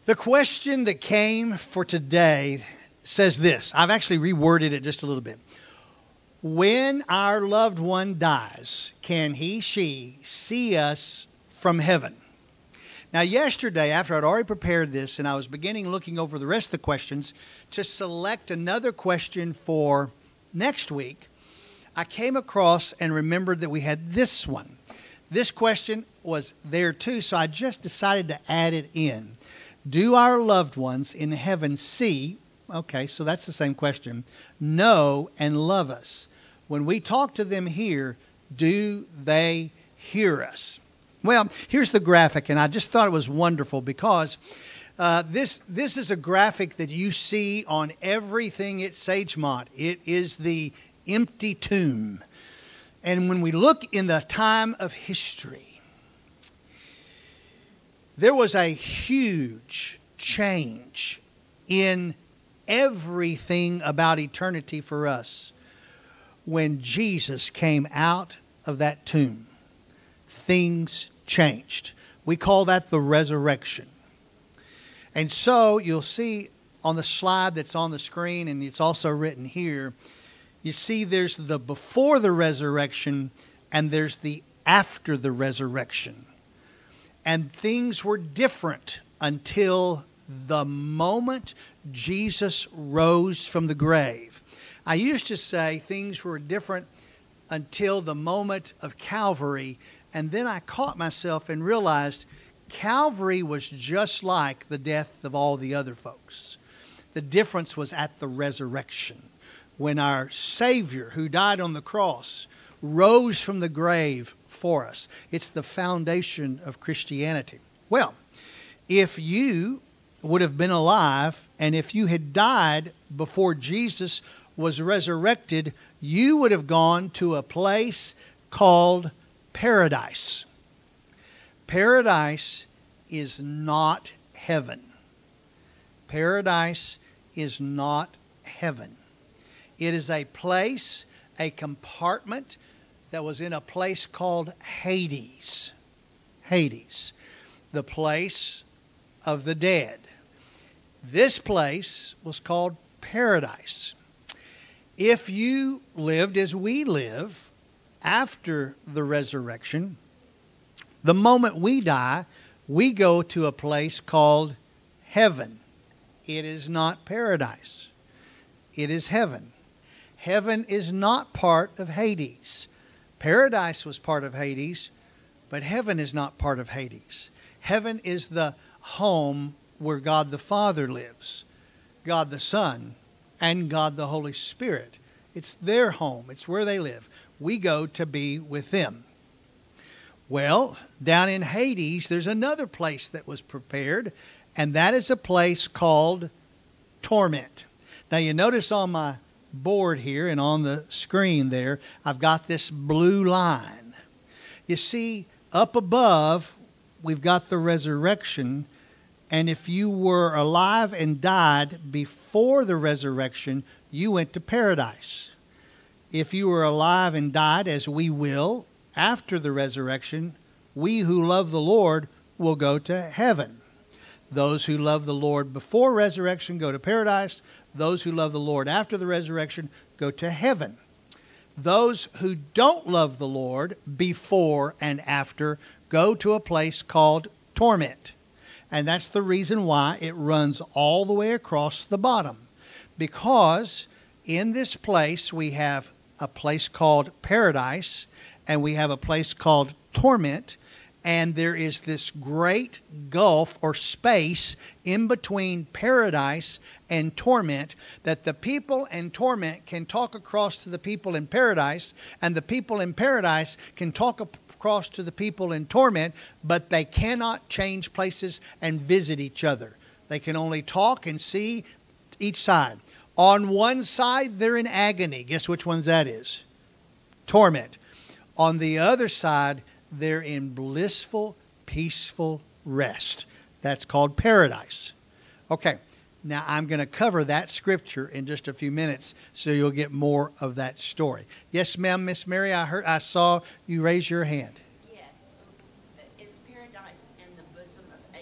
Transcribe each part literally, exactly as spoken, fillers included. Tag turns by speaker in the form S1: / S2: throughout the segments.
S1: The question that came for today says this. I've actually reworded it just a little bit. When our loved one dies, can he, she see us from heaven? Now, yesterday, after I'd already prepared this and I was beginning looking over the rest of the questions to select another question for next week, I came across and remembered that we had this one. This question was there too, so I just decided to add it in. Do our loved ones in heaven see, okay, so that's the same question, know and love us? When we talk to them here, do they hear us? Well, here's the graphic, and I just thought it was wonderful because uh, this this is a graphic that you see on everything at Sagemont. It is the empty tomb. And when we look in the time of history, there was a huge change in everything about eternity for us when Jesus came out of that tomb. Things changed. We call that the resurrection. And so you'll see on the slide that's on the screen, and it's also written here, you see there's the before the resurrection and there's the after the resurrection. And things were different until the moment Jesus rose from the grave. I used to say things were different until the moment of Calvary, and then I caught myself and realized Calvary was just like the death of all the other folks. The difference was at the resurrection, when our Savior, who died on the cross, rose from the grave for us. It's the foundation of Christianity. Well, if you would have been alive, and if you had died before Jesus was resurrected, you would have gone to a place called paradise. Paradise is not heaven. Paradise is not heaven. It is a place, a compartment that was in a place called Hades. Hades, the place of the dead. This place was called paradise. If you lived as we live after the resurrection, the moment we die, we go to a place called heaven. It is not paradise. It is heaven. Heaven is not part of Hades. Paradise was part of Hades, but heaven is not part of Hades. Heaven is the home where God the Father lives, God the Son, and God the Holy Spirit. It's their home. It's where they live. We go to be with them. Well, down in Hades, there's another place that was prepared, and that is a place called torment. Now, you notice on my board here and on the screen there, I've got this blue line. You see, up above, we've got the resurrection. And if you were alive and died before the resurrection, you went to paradise. If you were alive and died, as we will, after the resurrection, we who love the Lord will go to heaven. Those who love the Lord before resurrection go to paradise. Those who love the Lord after the resurrection go to heaven. Those who don't love the Lord before and after go to a place called torment. And that's the reason why it runs all the way across the bottom. Because in this place we have a place called paradise and we have a place called torment. And there is this great gulf or space in between paradise and torment that the people in torment can talk across to the people in paradise, and the people in paradise can talk across to the people in torment, but they cannot change places and visit each other. They can only talk and see each side. On one side, they're in agony. Guess which one that is? Torment. On the other side, they're in blissful, peaceful rest. That's called paradise. Okay, now I'm going to cover that scripture in just a few minutes so you'll get more of that story. Yes, ma'am, Miss Mary, I heard, I saw you raise your hand.
S2: Yes, it's paradise in the bosom of Abraham.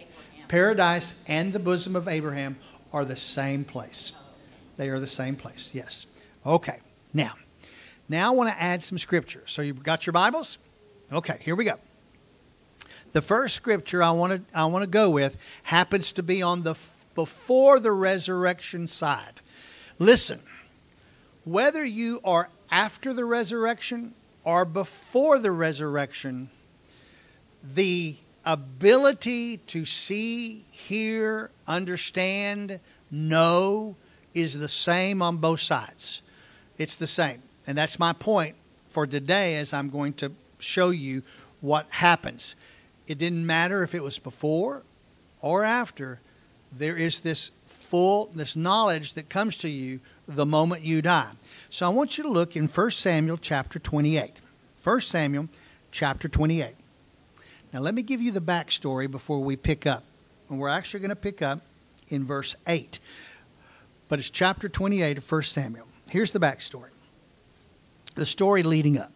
S1: Paradise and the bosom of Abraham are the same place. They are the same place, yes. Okay, now, now I want to add some scripture. So you've got your Bibles? Okay, here we go. The first scripture I want to I want to go with happens to be on the before the resurrection side. Listen, whether you are after the resurrection or before the resurrection, the ability to see, hear, understand, know is the same on both sides. It's the same. And that's my point for today as I'm going to show you what happens. It didn't matter if it was before or after. There is this full, this knowledge that comes to you the moment you die. So I want you to look in First Samuel chapter twenty-eight. First Samuel chapter twenty-eight. Now let me give you the backstory before we pick up. And we're actually going to pick up in verse eight. But it's chapter twenty-eight of First Samuel. Here's the backstory. The story leading up.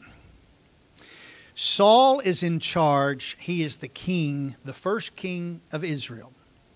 S1: Saul is in charge. He is the king, the first king of Israel.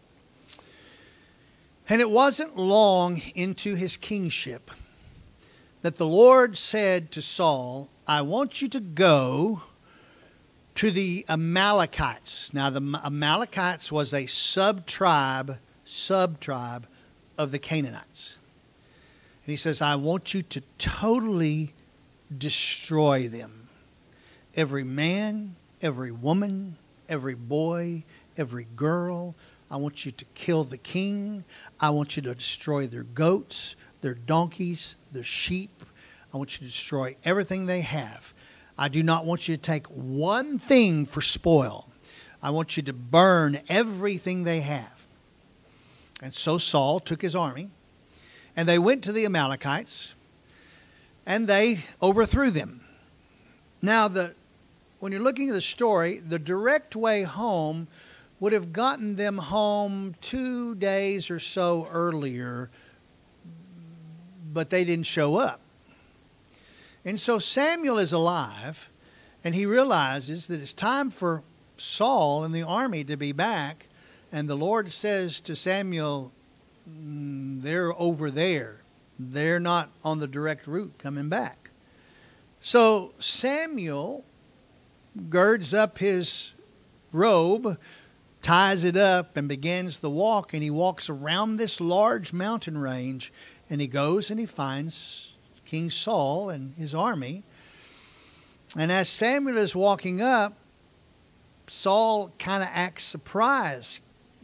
S1: And it wasn't long into his kingship that the Lord said to Saul, I want you to go to the Amalekites. Now, the Amalekites was a sub-tribe, sub-tribe of the Canaanites. And he says, I want you to totally destroy them. Every man, every woman, every boy, every girl. I want you to kill the king. I want you to destroy their goats, their donkeys, their sheep. I want you to destroy everything they have. I do not want you to take one thing for spoil. I want you to burn everything they have. And so Saul took his army, and they went to the Amalekites, and they overthrew them. Now, the when you're looking at the story, the direct way home would have gotten them home two days or so earlier, but they didn't show up. And so Samuel is alive, and he realizes that it's time for Saul and the army to be back. And the Lord says to Samuel, they're over there. They're not on the direct route coming back. So Samuel girds up his robe, ties it up, and begins the walk. And he walks around this large mountain range, and he goes and he finds King Saul and his army. And as Samuel is walking up, Saul kind of acts surprised.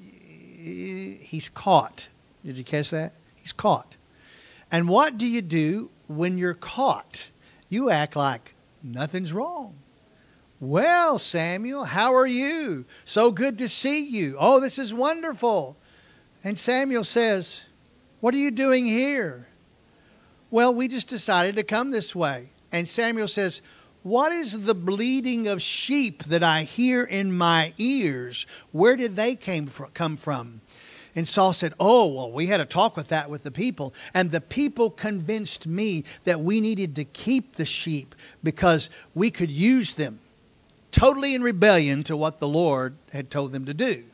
S1: He's caught. Did you catch that? He's caught. And what do you do when you're caught? You act like nothing's wrong. Well, Samuel, how are you? So good to see you. Oh, this is wonderful. And Samuel says, what are you doing here? Well, we just decided to come this way. And Samuel says, what is the bleating of sheep that I hear in my ears? Where did they came from, come from? And Saul said, oh, well, we had a talk with that with the people. And the people convinced me that we needed to keep the sheep because we could use them. Totally in rebellion to what the Lord had told them to do.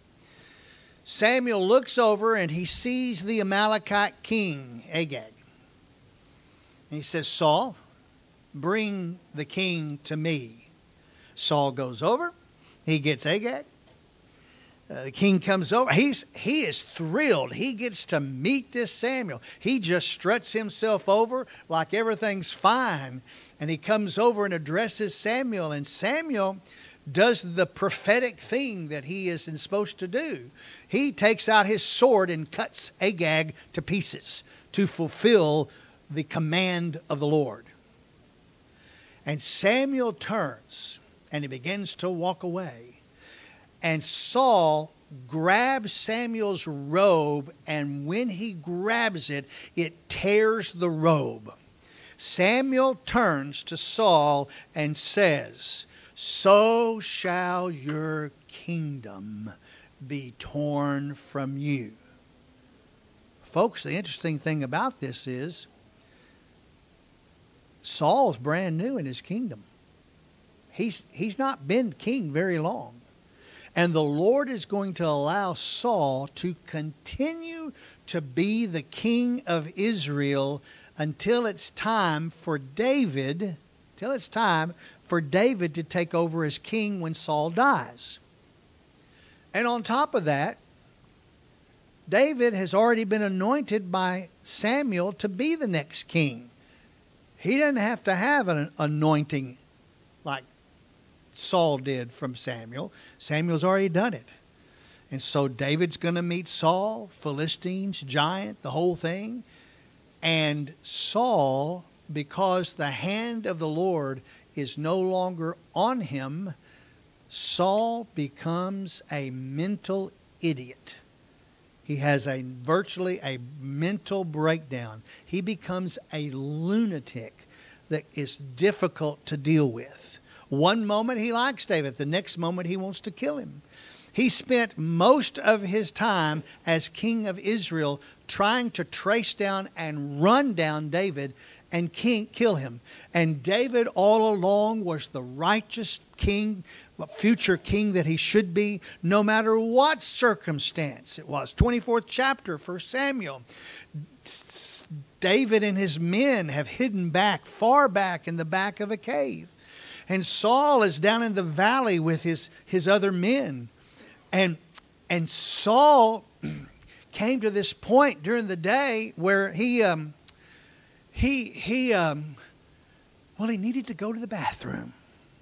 S1: Samuel looks over and he sees the Amalekite king, Agag. And he says, Saul, bring the king to me. Saul goes over. He gets Agag. Uh, the king comes over. He's, he is thrilled. He gets to meet this Samuel. He just struts himself over like everything's fine. And he comes over and addresses Samuel. And Samuel does the prophetic thing that he is supposed to do. He takes out his sword and cuts Agag to pieces to fulfill the command of the Lord. And Samuel turns and he begins to walk away. And Saul grabs Samuel's robe, and when he grabs it, it tears the robe. Samuel turns to Saul and says, so shall your kingdom be torn from you. Folks, the interesting thing about this is Saul's brand new in his kingdom. He's, he's not been king very long. And the Lord is going to allow Saul to continue to be the king of Israel until it's time for David, till it's time for David to take over as king when Saul dies. And on top of that, David has already been anointed by Samuel to be the next king. He doesn't have to have an anointing like Saul did from Samuel. Samuel's already done it. And so David's going to meet Saul, Philistines, giant, the whole thing. And Saul, because the hand of the Lord is no longer on him, Saul becomes a mental idiot. He has a virtually a mental breakdown. He becomes a lunatic that is difficult to deal with. One moment he likes David, the next moment he wants to kill him. He spent most of his time as king of Israel trying to trace down and run down David and king, kill him. And David all along was the righteous king, future king that he should be, no matter what circumstance it was. twenty-fourth chapter, First Samuel. David and his men have hidden back, far back in the back of a cave. And Saul is down in the valley with his, his other men. And, and Saul came to this point during the day where he... Um, He, he, um, well, he needed to go to the bathroom.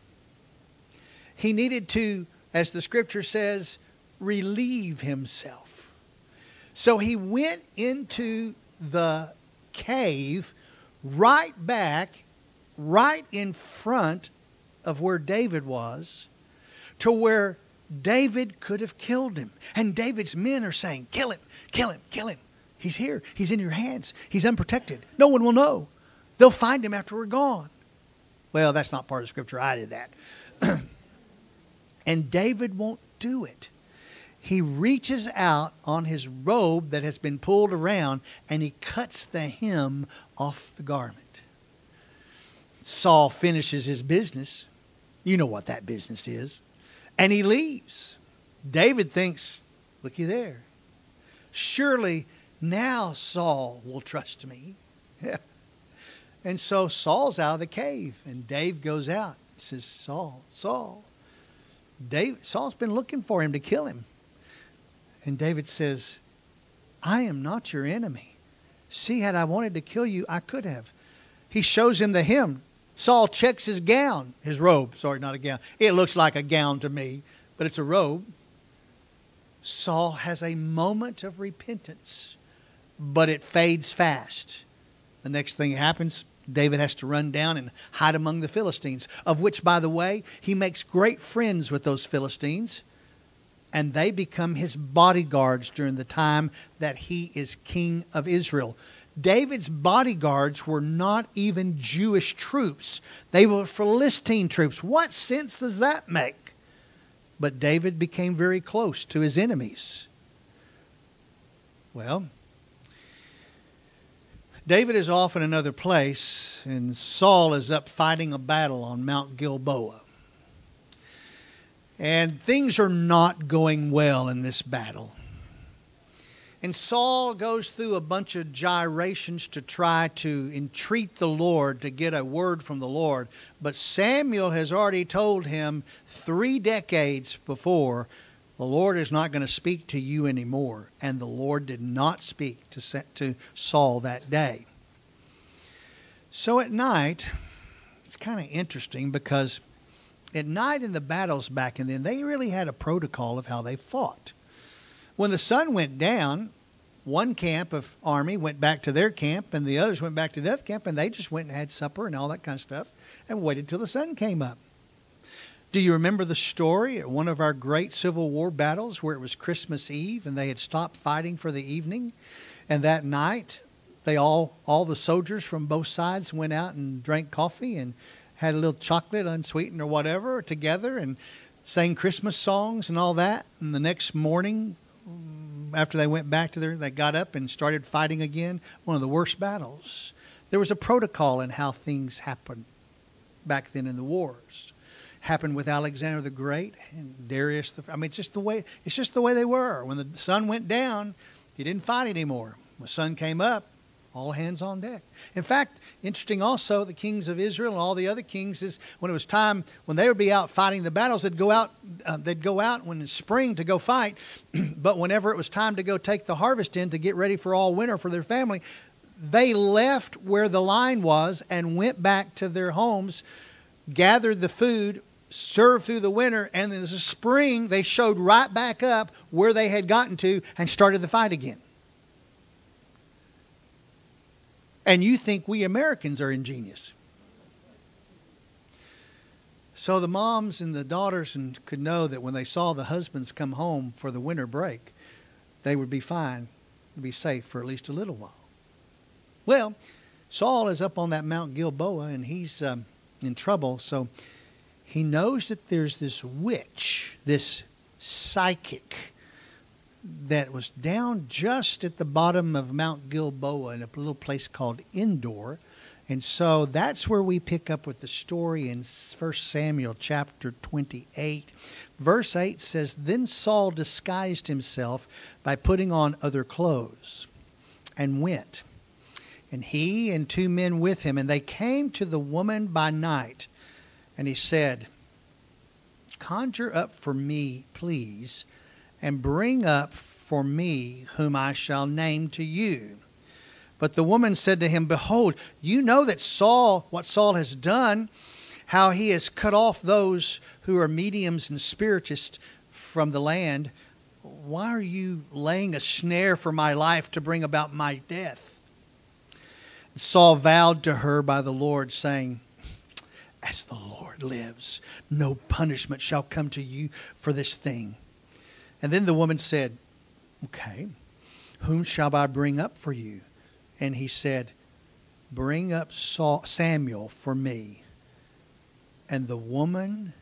S1: He needed to, as the scripture says, relieve himself. So he went into the cave right back, right in front of where David was, to where David could have killed him. And David's men are saying, kill him, kill him, kill him. He's here. He's in your hands. He's unprotected. No one will know. They'll find him after we're gone. Well, that's not part of the scripture. I did that. And David won't do it. He reaches out on his robe that has been pulled around and he cuts the hem off the garment. Saul finishes his business. You know what that business is. And he leaves. David thinks, looky there. Surely now Saul will trust me. And so Saul's out of the cave. And Dave goes out and says, Saul, Saul. Dave, Saul's been looking for him to kill him. And David says, I am not your enemy. See, had I wanted to kill you, I could have. He shows him the hem. Saul checks his gown, his robe. Sorry, not a gown. It looks like a gown to me, but it's a robe. Saul has a moment of repentance, but it fades fast. The next thing happens, David has to run down and hide among the Philistines, of which, by the way, he makes great friends with those Philistines, and they become his bodyguards during the time that he is king of Israel. David's bodyguards were not even Jewish troops. They were Philistine troops. What sense does that make? But David became very close to his enemies. Well, David is off in another place, and Saul is up fighting a battle on Mount Gilboa. And things are not going well in this battle. And Saul goes through a bunch of gyrations to try to entreat the Lord to get a word from the Lord. But Samuel has already told him three decades before, the Lord is not going to speak to you anymore. And the Lord did not speak to, to Saul that day. So at night, it's kind of interesting because at night in the battles back then, they really had a protocol of how they fought. When the sun went down, one camp of army went back to their camp and the others went back to their camp, and they just went and had supper and all that kind of stuff and waited till the sun came up. Do you remember the story at one of our great Civil War battles where it was Christmas Eve and they had stopped fighting for the evening, and that night they all, all the soldiers from both sides went out and drank coffee and had a little chocolate, unsweetened or whatever, together and sang Christmas songs and all that. And the next morning, after they went back to their, they got up and started fighting again. One of the worst battles. There was a protocol in how things happened back then in the wars. happened with Alexander the Great and Darius. The, I mean, it's just the way it's just the way they were. When the sun went down, you didn't fight anymore. When the sun came up, all hands on deck. In fact, interesting also, the kings of Israel and all the other kings is when it was time, when they would be out fighting the battles, they'd go out, uh, they'd go out when it's spring to go fight. But whenever it was time to go take the harvest in to get ready for all winter for their family, they left where the line was and went back to their homes, gathered the food, served through the winter, and in the spring they showed right back up where they had gotten to and started the fight again. And you think we Americans are ingenious. So the moms and the daughters and could know that when they saw the husbands come home for the winter break, they would be fine, be safe for at least a little while. Well, Saul is up on that Mount Gilboa and he's um, in trouble. So he knows that there's this witch, this psychic, that was down just at the bottom of Mount Gilboa in a little place called Endor. And so that's where we pick up with the story in First Samuel chapter twenty-eight. Verse eight says, Then Saul disguised himself by putting on other clothes and went. And he and two men with him, and they came to the woman by night. And he said, Conjure up for me, please, and bring up for me whom I shall name to you. But the woman said to him, Behold, you know that Saul, what Saul has done, how he has cut off those who are mediums and spiritists from the land. Why are you laying a snare for my life to bring about my death? Saul vowed to her by the Lord, saying, As the Lord lives, no punishment shall come to you for this thing. And then the woman said, Okay, whom shall I bring up for you? And he said, Bring up Saul, Samuel for me. And the woman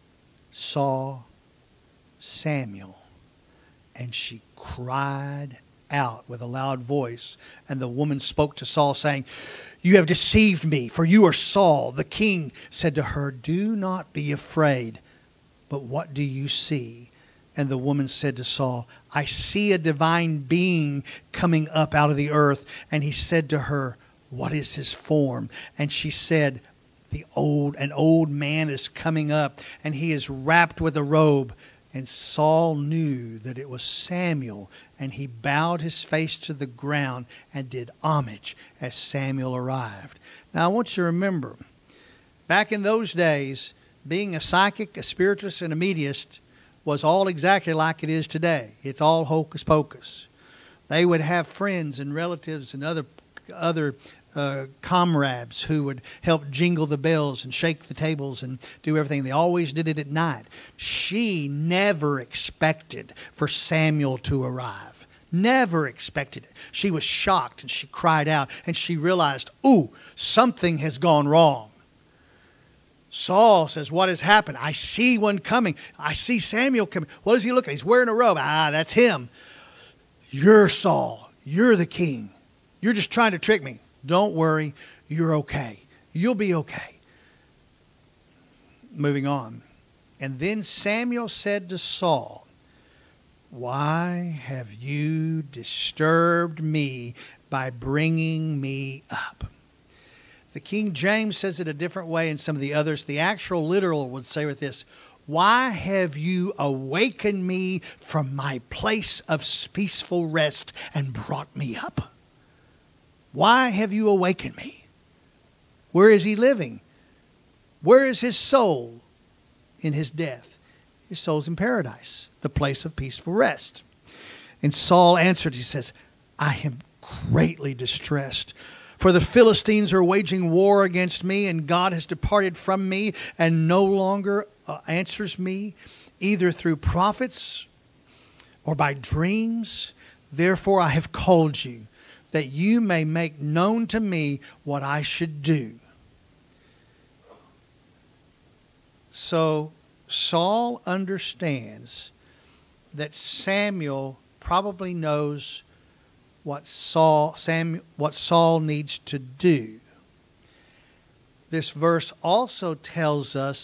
S1: saw Samuel, and she cried out with a loud voice. And the woman spoke to Saul, saying, You have deceived me, for you are Saul. The king said to her, Do not be afraid, but what do you see? And the woman said to Saul, I see a divine being coming up out of the earth. And he said to her, What is his form? And she said, The old, an old man is coming up, and he is wrapped with a robe. And Saul knew that it was Samuel, and he bowed his face to the ground and did homage as Samuel arrived. Now I want you to remember, back in those days, being a psychic, a spiritist, and a mediumist was all exactly like it is today. It's all hocus pocus. They would have friends and relatives and other other uh, comrades who would help jingle the bells and shake the tables and do everything. They always did it at night. She never expected for Samuel to arrive. Never expected it. She was shocked and she cried out and she realized, ooh, something has gone wrong. Saul says, what has happened? I see one coming. I see Samuel coming. What does he look like? He's wearing a robe. Ah, that's him. You're Saul. You're the king. You're just trying to trick me. Don't worry. You're okay. You'll be okay. Moving on. And then Samuel said to Saul, why have you disturbed me by bringing me up? The King James says it a different way in some of the others. The actual literal would say with this, why have you awakened me from my place of peaceful rest and brought me up? Why have you awakened me? Where is he living? Where is his soul in his death? His soul's in paradise, the place of peaceful rest. And Saul answered, he says, I am greatly distressed. For the Philistines are waging war against me, and God has departed from me and no longer uh, answers me, either through prophets or by dreams. Therefore I have called you, that you may make known to me what I should do. So Saul understands that Samuel probably knows what Saul, Samuel, what Saul needs to do. This verse also tells us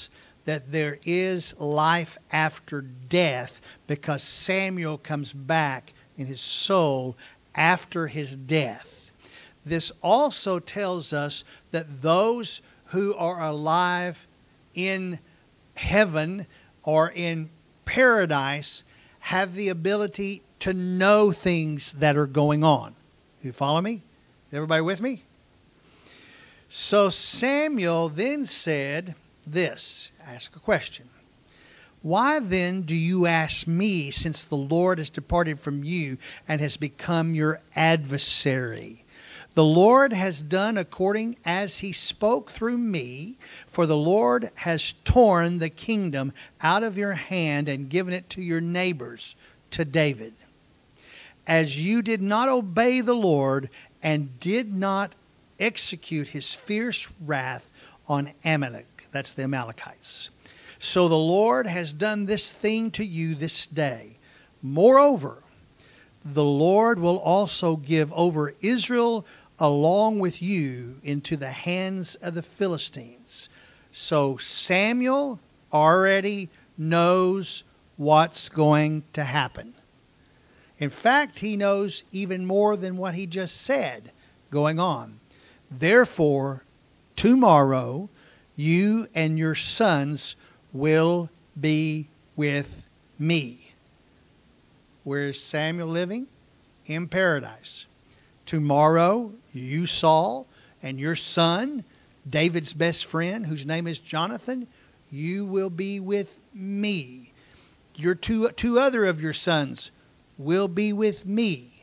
S1: that there is life after death because Samuel comes back in his soul after his death. This also tells us that those who are alive in heaven or in paradise have the ability to know things that are going on. You follow me? Is everybody with me? So Samuel then said this, ask a question. Why then do you ask me, since the Lord has departed from you and has become your adversary? The Lord has done according as he spoke through me, for the Lord has torn the kingdom out of your hand and given it to your neighbors, to David. As you did not obey the Lord and did not execute his fierce wrath on Amalek, that's the Amalekites. So the Lord has done this thing to you this day. Moreover, the Lord will also give over Israel along with you into the hands of the Philistines. So Samuel already knows what's going to happen. In fact, he knows even more than what he just said going on. Therefore, tomorrow you and your sons will be with me. Where is Samuel living? In paradise. Tomorrow, you, Saul, and your son, David's best friend, whose name is Jonathan, you will be with me. Your two, two other of your sons will be with me.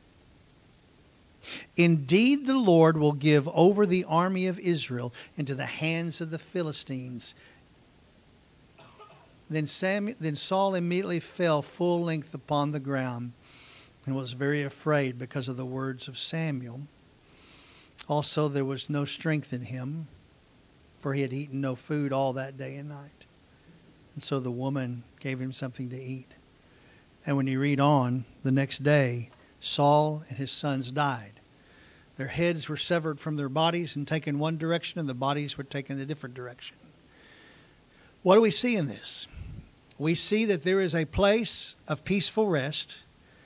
S1: Indeed, the Lord will give over the army of Israel into the hands of the Philistines. Then, Samuel, then Saul immediately fell full length upon the ground and was very afraid because of the words of Samuel. Also, there was no strength in him, for he had eaten no food all that day and night. And so the woman gave him something to eat. And when you read on, the next day, Saul and his sons died. Their heads were severed from their bodies and taken one direction, and the bodies were taken a different direction. What do we see in this? We see that there is a place of peaceful rest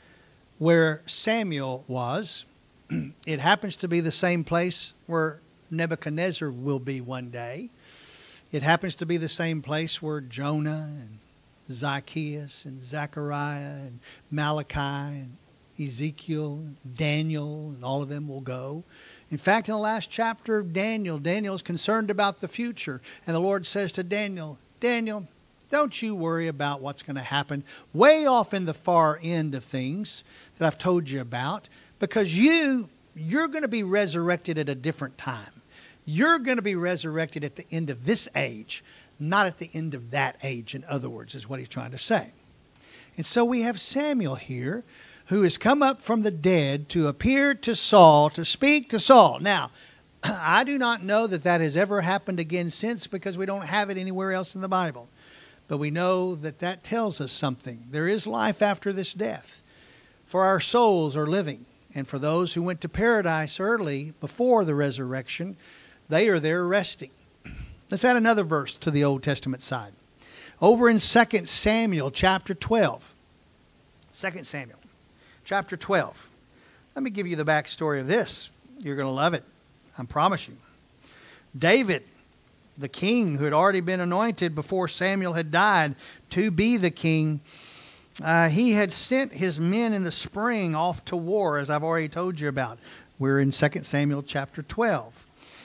S1: where Samuel was. It happens to be the same place where Nebuchadnezzar will be one day. It happens to be the same place where Jonah and Zacchaeus and Zechariah and Malachi and Ezekiel, Daniel, and all of them will go. In fact, in the last chapter of Daniel, Daniel is concerned about the future. And the Lord says to Daniel, Daniel, don't you worry about what's going to happen way off in the far end of things that I've told you about, because you, you're going to be resurrected at a different time. You're going to be resurrected at the end of this age, not at the end of that age, in other words, is what he's trying to say. And so we have Samuel here, who has come up from the dead to appear to Saul, to speak to Saul. Now, I do not know that that has ever happened again since, because we don't have it anywhere else in the Bible. But we know that that tells us something. There is life after this death. For our souls are living. And for those who went to paradise early, before the resurrection, they are there resting. Let's add another verse to the Old Testament side. Over in Second Samuel chapter twelve. Second Samuel chapter twelve. Let me give you the backstory of this. You're going to love it. I promise you. David, the king who had already been anointed before Samuel had died to be the king, uh, he had sent his men in the spring off to war, as I've already told you about. We're in Second Samuel chapter twelve.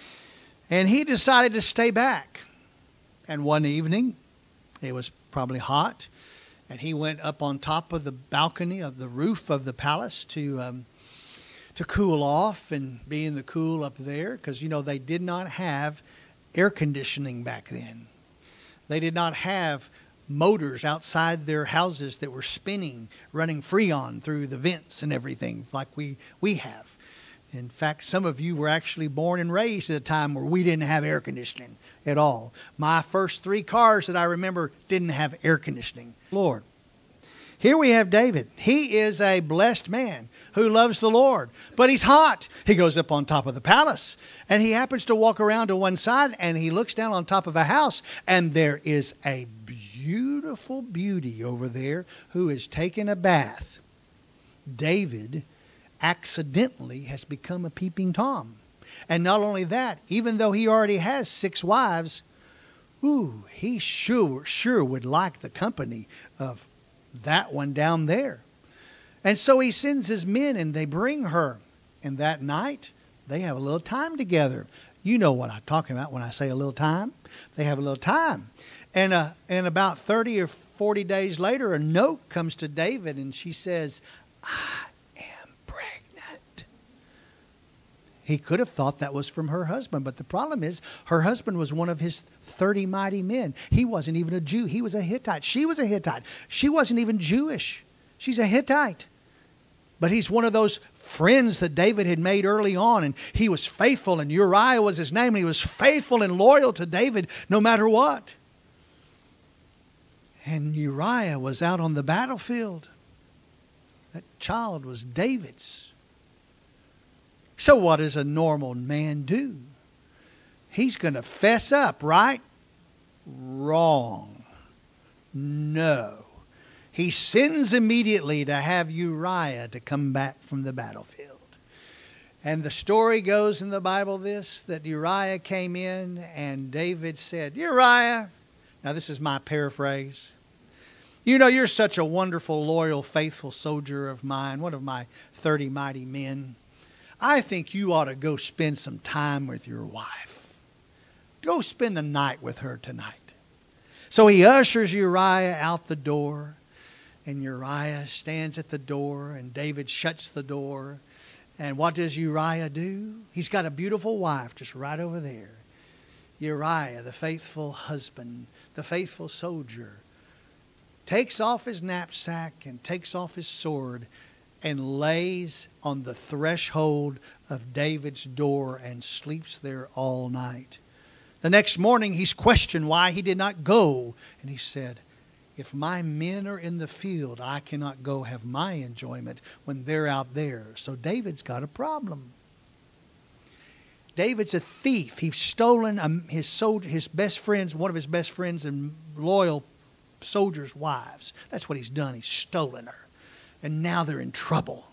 S1: And he decided to stay back. And one evening, it was probably hot, and he went up on top of the balcony of the roof of the palace to um, to cool off and be in the cool up there, because, you know, they did not have air conditioning back then. They did not have motors outside their houses that were spinning, running freon through the vents and everything like we, we have. In fact, some of you were actually born and raised at a time where we didn't have air conditioning at all. My first three cars that I remember didn't have air conditioning. Lord. Here we have David. He is a blessed man who loves the Lord, but he's hot. He goes up on top of the palace, and he happens to walk around to one side, and he looks down on top of a house, and there is a beautiful beauty over there who is taking a bath. David accidentally has become a peeping Tom. And not only that, even though he already has six wives, ooh, he sure, sure would like the company of that one down there. And so he sends his men and they bring her. And that night, they have a little time together. You know what I'm talking about when I say a little time. They have a little time. And, uh, and about thirty or forty days later, a note comes to David and she says, I am pregnant. He could have thought that was from her husband. But the problem is her husband was one of his thirty mighty men. He wasn't even a Jew. He was a Hittite. She was a Hittite. She wasn't even Jewish. She's a Hittite. But he's one of those friends that David had made early on. And he was faithful. And Uriah was his name. And he was faithful and loyal to David no matter what. And Uriah was out on the battlefield. That child was David's. So what does a normal man do? He's going to fess up, right? Wrong. No. He sends immediately to have Uriah to come back from the battlefield. And the story goes in the Bible this, that Uriah came in and David said, Uriah, now this is my paraphrase. You know, you're such a wonderful, loyal, faithful soldier of mine, one of my thirty mighty men. I think you ought to go spend some time with your wife. Go spend the night with her tonight. So he ushers Uriah out the door. And Uriah stands at the door. And David shuts the door. And what does Uriah do? He's got a beautiful wife just right over there. Uriah, the faithful husband, the faithful soldier, takes off his knapsack and takes off his sword and lays on the threshold of David's door and sleeps there all night. The next morning he's questioned why he did not go. And he said, if my men are in the field, I cannot go have my enjoyment when they're out there. So David's got a problem. David's a thief. He's stolen his soldier, his best friends, one of his best friends and loyal soldiers' wives. That's what he's done. He's stolen her. And now they're in trouble.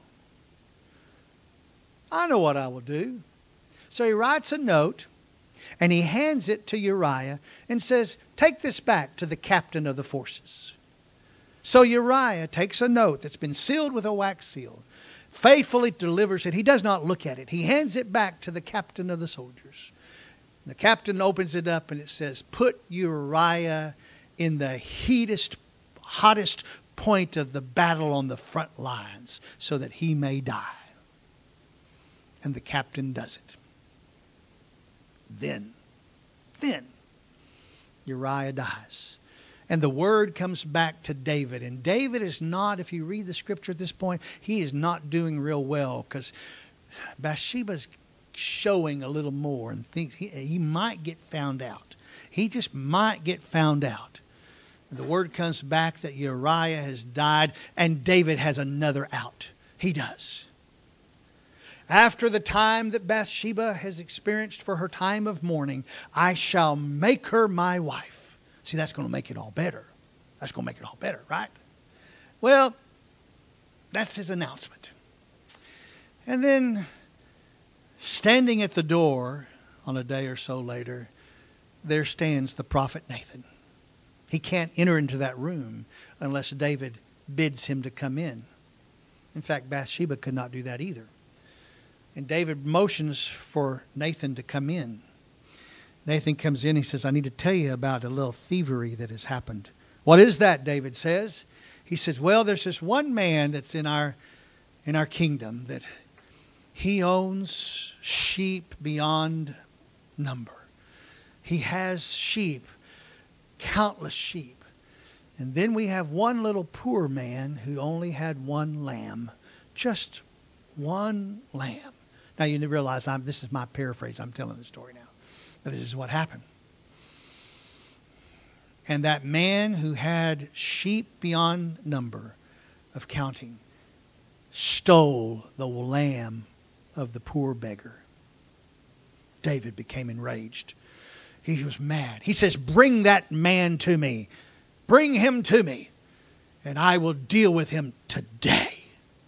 S1: I know what I will do. So he writes a note and he hands it to Uriah and says, take this back to the captain of the forces. So Uriah takes a note that's been sealed with a wax seal, faithfully delivers it. He does not look at it. He hands it back to the captain of the soldiers. The captain opens it up and it says, put Uriah in the heatest, hottest point of the battle on the front lines so that he may die. And the captain does it. Then, then, Uriah dies. And the word comes back to David. And David is not, if you read the scripture at this point, he is not doing real well because Bathsheba's showing a little more and thinks he, he might get found out. He just might get found out. And the word comes back that Uriah has died and David has another out. He does. After the time that Bathsheba has experienced for her time of mourning, I shall make her my wife. See, that's going to make it all better. That's going to make it all better, right? Well, that's his announcement. And then, standing at the door on a day or so later, there stands the prophet Nathan. He can't enter into that room unless David bids him to come in. In fact, Bathsheba could not do that either. And David motions for Nathan to come in. Nathan comes in. He says, I need to tell you about a little thievery that has happened. What is that? David says. He says, well, there's this one man that's in our, in our kingdom that he owns sheep beyond number. He has sheep, countless sheep. And then we have one little poor man who only had one lamb, just one lamb. Now you realize I'm, this is my paraphrase. I'm telling the story now. But this is what happened. And that man who had sheep beyond number of counting, stole the lamb of the poor beggar. David became enraged. He was mad. He says, bring that man to me. Bring him to me, and I will deal with him today.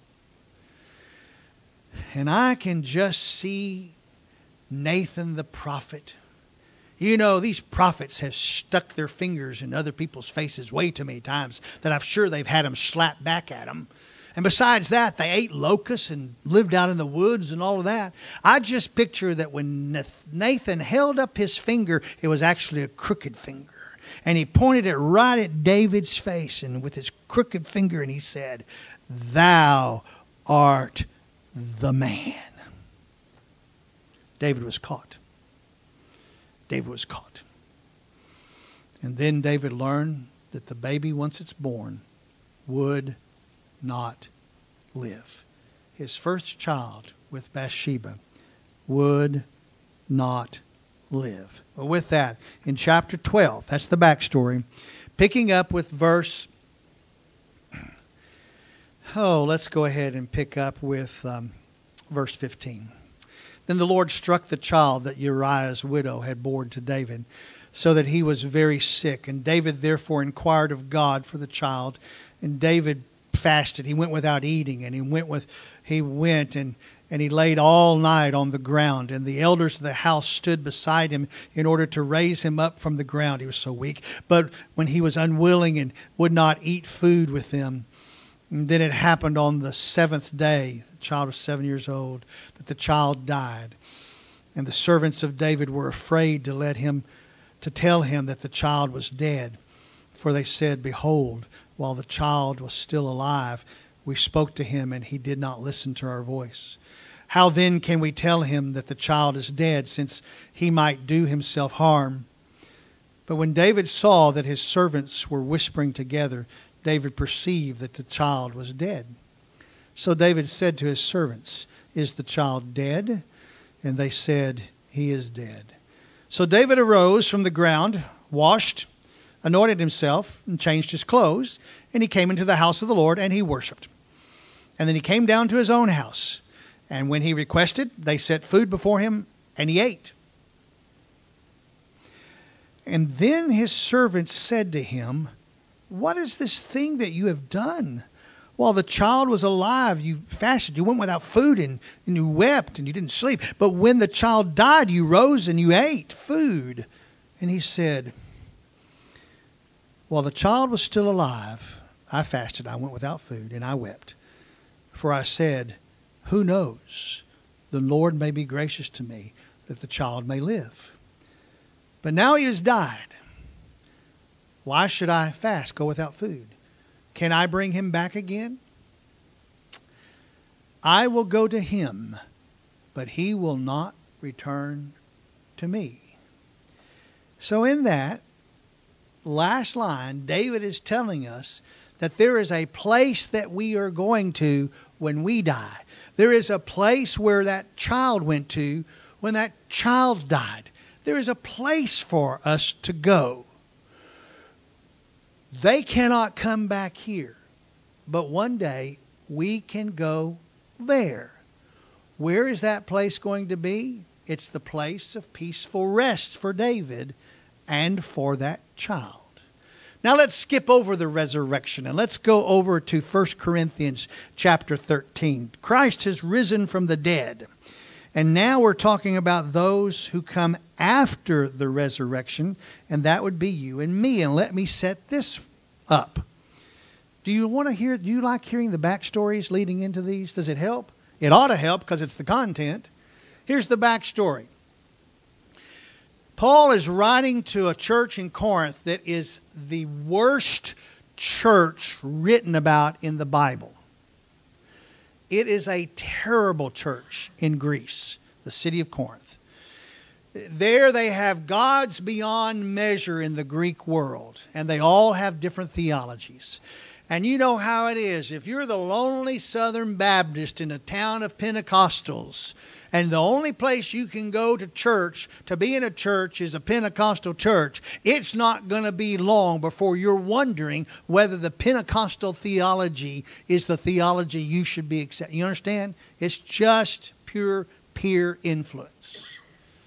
S1: And I can just see Nathan the prophet. You know, these prophets have stuck their fingers in other people's faces way too many times that I'm sure they've had them slap back at them. And besides that, they ate locusts and lived out in the woods and all of that. I just picture that when Nathan held up his finger, it was actually a crooked finger. And he pointed it right at David's face and with his crooked finger, and he said, "Thou art the man." David was caught. David was caught. And then David learned that the baby, once it's born, would not live. His first child with Bathsheba would not live. Well, with that, in chapter twelve, that's the backstory, picking up with verse, oh, let's go ahead and pick up with um, verse fifteen. Then the Lord struck the child that Uriah's widow had borne to David, so that he was very sick. And David therefore inquired of God for the child. And David fasted. He went without eating, and he went with he went and and he laid all night on the ground. And the elders of the house stood beside him in order to raise him up from the ground. He was so weak. But when he was unwilling and would not eat food with them, and then it happened on the seventh day, the child was seven years old, that the child died. And the servants of David were afraid to let him, to tell him that the child was dead. For they said, "Behold, while the child was still alive, we spoke to him, and he did not listen to our voice. How then can we tell him that the child is dead, since he might do himself harm?" But when David saw that his servants were whispering together, David perceived that the child was dead. So David said to his servants, "Is the child dead?" And they said, "He is dead." So David arose from the ground, washed, anointed himself, and changed his clothes. And he came into the house of the Lord, and he worshipped. And then he came down to his own house. And when he requested, they set food before him, and he ate. And then his servants said to him, "What is this thing that you have done? While the child was alive, you fasted, you went without food, and, and you wept, and you didn't sleep. But when the child died, you rose and you ate food." And he said, "While the child was still alive, I fasted, I went without food, and I wept. For I said, who knows? The Lord may be gracious to me, that the child may live. But now he has died. Why should I fast, go without food? Can I bring him back again? I will go to him, but he will not return to me." So in that last line, David is telling us that there is a place that we are going to when we die. There is a place where that child went to when that child died. There is a place for us to go. They cannot come back here, but one day we can go there. Where is that place going to be? It's the place of peaceful rest for David and for that child. Now let's skip over the resurrection and let's go over to First Corinthians chapter thirteen. Christ has risen from the dead. And now we're talking about those who come after the resurrection, and that would be you and me. And let me set this up. Do you want to hear, do you like hearing the backstories leading into these? Does it help? It ought to help because it's the content. Here's the backstory. Paul is writing to a church in Corinth that is the worst church written about in the Bible. It is a terrible church in Greece, the city of Corinth. There they have gods beyond measure in the Greek world, and they all have different theologies. And you know how it is. If you're the lonely Southern Baptist in a town of Pentecostals, and the only place you can go to church, to be in a church, is a Pentecostal church, it's not going to be long before you're wondering whether the Pentecostal theology is the theology you should be accepting. You understand? It's just pure peer influence.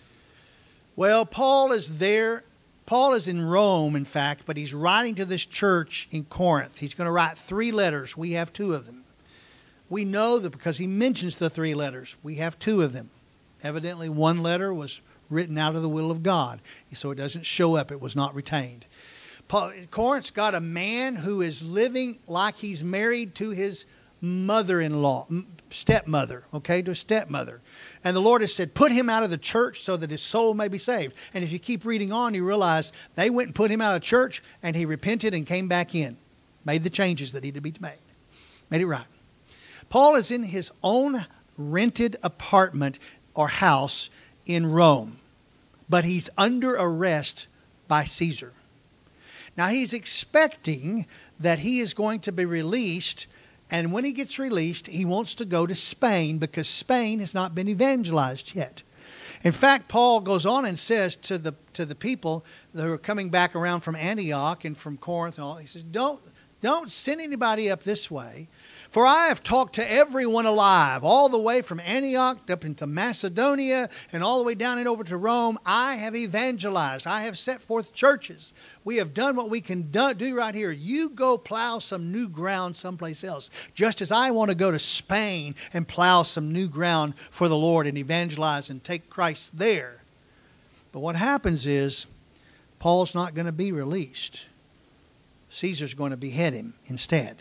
S1: Well, Paul is there. Paul is in Rome, in fact, but he's writing to this church in Corinth. He's going to write three letters. We have two of them. We know that because he mentions the three letters. We have two of them. Evidently, one letter was written out of the will of God, so it doesn't show up. It was not retained. Paul, Corinth's got a man who is living like he's married to his mother-in-law, stepmother, okay, to a stepmother. And the Lord has said, put him out of the church so that his soul may be saved. And if you keep reading on, you realize they went and put him out of church, and he repented and came back in, made the changes that needed to be made, made it right. Paul is in his own rented apartment or house in Rome, but he's under arrest by Caesar. Now he's expecting that he is going to be released, and when he gets released, he wants to go to Spain because Spain has not been evangelized yet. In fact, Paul goes on and says to the to the people who are coming back around from Antioch and from Corinth and all, he says, don't, don't send anybody up this way. For I have talked to everyone alive, all the way from Antioch up into Macedonia and all the way down and over to Rome. I have evangelized. I have set forth churches. We have done what we can do, do right here. You go plow some new ground someplace else, just as I want to go to Spain and plow some new ground for the Lord and evangelize and take Christ there. But what happens is Paul's not going to be released. Caesar's going to behead him instead.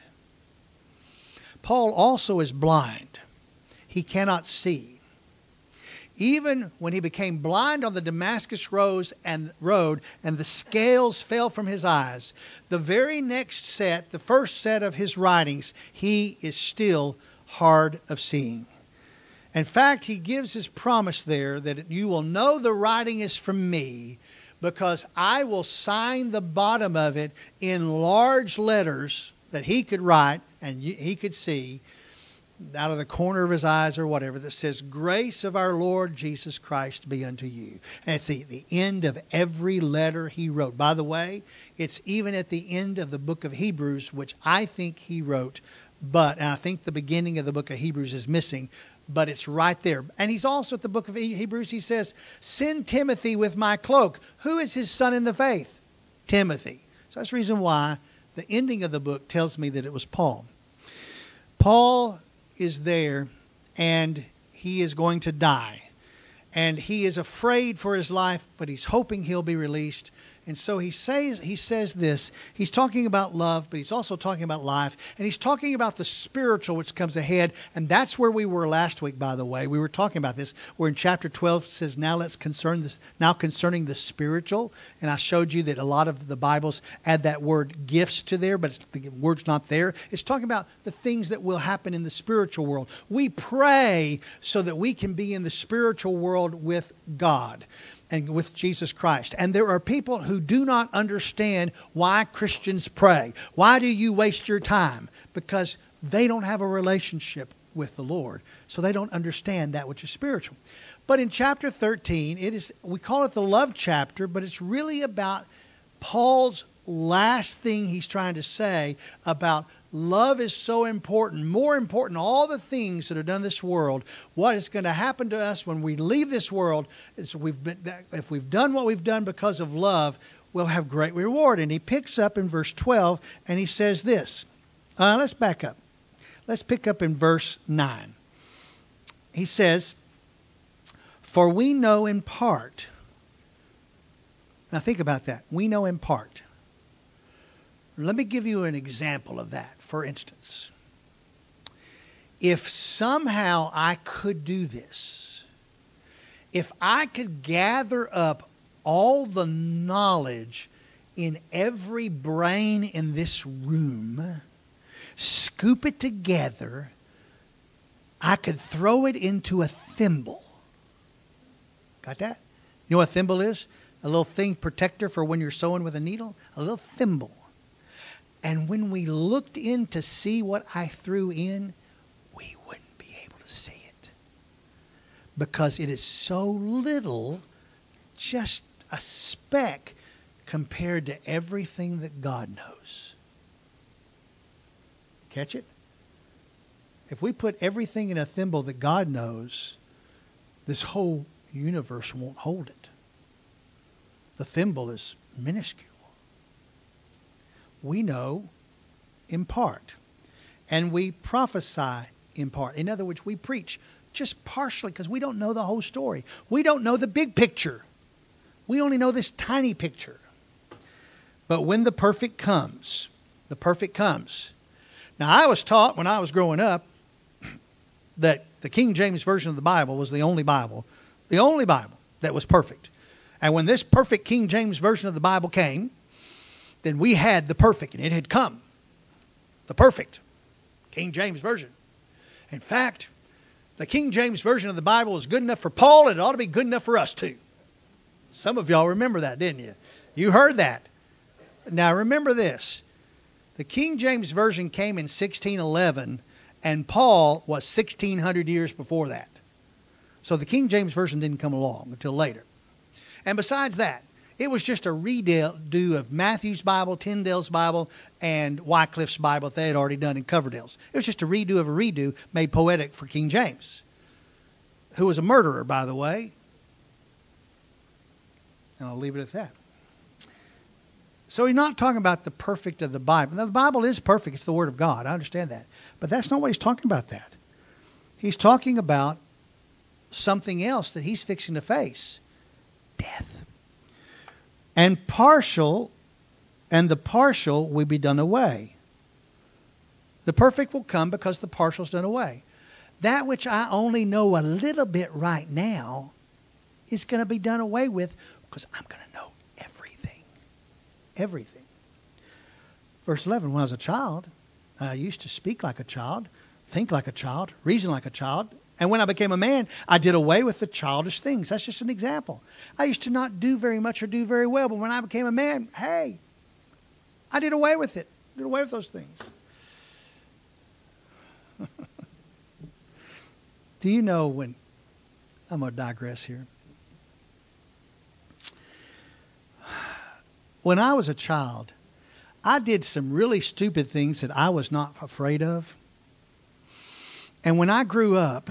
S1: Paul also is blind. He cannot see. Even when he became blind on the Damascus road and road and the scales fell from his eyes, the very next set, the first set of his writings, he is still hard of seeing. In fact, he gives his promise there that you will know the writing is from me because I will sign the bottom of it in large letters that he could write and he could see out of the corner of his eyes or whatever that says, grace of our Lord Jesus Christ be unto you. And it's the, the end of every letter he wrote. By the way, it's even at the end of the book of Hebrews, which I think he wrote, but and I think the beginning of the book of Hebrews is missing, but it's right there. And he's also at the book of Hebrews, he says, send Timothy with my cloak. Who is his son in the faith? Timothy. So that's the reason why the ending of the book tells me that it was Paul. Paul is there and he is going to die. And he is afraid for his life, but he's hoping he'll be released. And so he says, he says this. He's talking about love, but he's also talking about life. And he's talking about the spiritual which comes ahead. And that's where we were last week, by the way. We were talking about this. We're in chapter twelve. It says, now let's concern this, now concerning the spiritual. And I showed you that a lot of the Bibles add that word gifts to there, but it's, the word's not there. It's talking about the things that will happen in the spiritual world. We pray so that we can be in the spiritual world with God and with Jesus Christ. And there are people who do not understand why Christians pray. Why do you waste your time? Because they don't have a relationship with the Lord. So they don't understand that which is spiritual. But in chapter thirteen, it is, we call it the love chapter, but it's really about Paul's last thing he's trying to say about love is so important, more important than all the things that are done in this world. What is going to happen to us when we leave this world is we've been, if we've done what we've done because of love, we'll have great reward. And he picks up in verse twelve and he says this. Uh, let's back up. Let's pick up in verse nine. He says, for we know in part. Now think about that. We know in part. Let me give you an example of that. For instance, if somehow I could do this, if I could gather up all the knowledge in every brain in this room, scoop it together, I could throw it into a thimble. Got that? You know what a thimble is? A little thing protector for when you're sewing with a needle? A little thimble. And when we looked in to see what I threw in, we wouldn't be able to see it. Because it is so little, just a speck compared to everything that God knows. Catch it? If we put everything in a thimble that God knows, this whole universe won't hold it. The thimble is minuscule. We know in part, and we prophesy in part. In other words, we preach just partially because we don't know the whole story. We don't know the big picture. We only know this tiny picture. But when the perfect comes, the perfect comes. Now, I was taught when I was growing up that the King James Version of the Bible was the only Bible, the only Bible that was perfect. And when this perfect King James Version of the Bible came, then we had the perfect, and it had come. The perfect King James Version. In fact, the King James Version of the Bible is good enough for Paul, and it ought to be good enough for us too. Some of y'all remember that, didn't you? You heard that. Now remember this. The King James Version came in sixteen eleven, and Paul was sixteen hundred years before that. So the King James Version didn't come along until later. And besides that, it was just a redo of Matthew's Bible, Tyndale's Bible, and Wycliffe's Bible that they had already done in Coverdale's. It was just a redo of a redo made poetic for King James, who was a murderer, by the way. And I'll leave it at that. So he's not talking about the perfect of the Bible. Now, the Bible is perfect. It's the Word of God. I understand that. But that's not what he's talking about that. He's talking about something else that he's fixing to face. Death. And partial, and the partial will be done away. The perfect will come because the partial is done away. That which I only know a little bit right now is going to be done away with because I'm going to know everything. Everything. Verse eleven, when I was a child, I used to speak like a child, think like a child, reason like a child. And when I became a man, I did away with the childish things. That's just an example. I used to not do very much or do very well. But when I became a man, hey, I did away with it. Did away with those things. Do you know when, I'm going to digress here. When I was a child, I did some really stupid things that I was not afraid of. And when I grew up,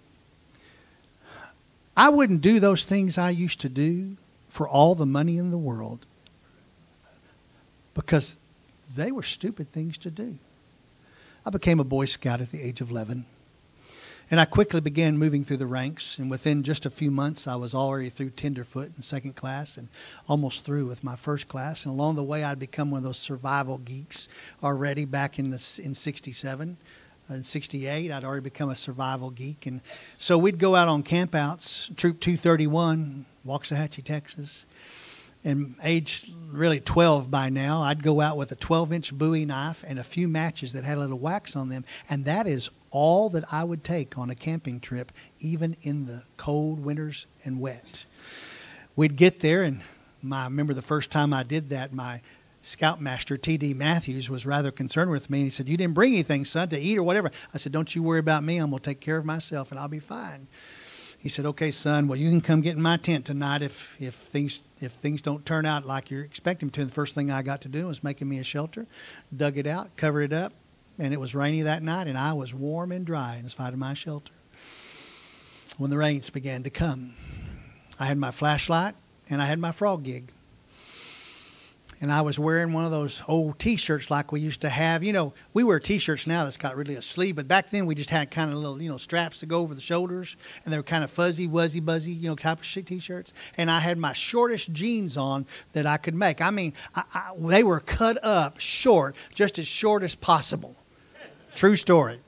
S1: I wouldn't do those things I used to do for all the money in the world because they were stupid things to do. I became a Boy Scout at the age of eleven. And I quickly began moving through the ranks. And within just a few months, I was already through tenderfoot in second class and almost through with my first class. And along the way, I'd become one of those survival geeks already back in the in sixty-seven. In sixty-eight, I'd already become a survival geek. And so we'd go out on campouts, Troop two thirty-one, Waxahachie, Texas. And age really twelve by now, I'd go out with a twelve-inch Bowie knife and a few matches that had a little wax on them. And that is all that I would take on a camping trip, even in the cold winters and wet. We'd get there, and my, I remember the first time I did that, my Scoutmaster, T D Matthews, was rather concerned with me. And he said, "You didn't bring anything, son, to eat or whatever." I said, "Don't you worry about me. I'm going to take care of myself, and I'll be fine." He said, "Okay, son, well, you can come get in my tent tonight if if things if things don't turn out like you're expecting them to." The first thing I got to do was making me a shelter, dug it out, covered it up, and it was rainy that night, and I was warm and dry inside of my shelter. When the rains began to come, I had my flashlight, and I had my frog gig. And I was wearing one of those old T-shirts like we used to have. You know, we wear T-shirts now that's got really a sleeve, but back then we just had kind of little, you know, straps to go over the shoulders, and they were kind of fuzzy, wuzzy, buzzy, you know, type of T-shirts. And I had my shortest jeans on that I could make. I mean, I, I, they were cut up short, just as short as possible. True story.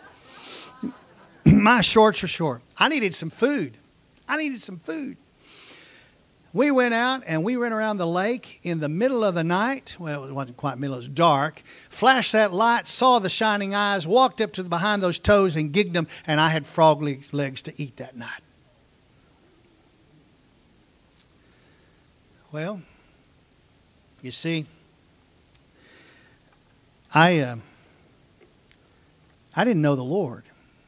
S1: My shorts were short. I needed some food. I needed some food. We went out and we went around the lake in the middle of the night. Well, it wasn't quite middle, it was dark. Flashed that light, saw the shining eyes, walked up to the, behind those toes and gigged them, and I had frog legs to eat that night. Well, you see, I uh, I didn't know the Lord.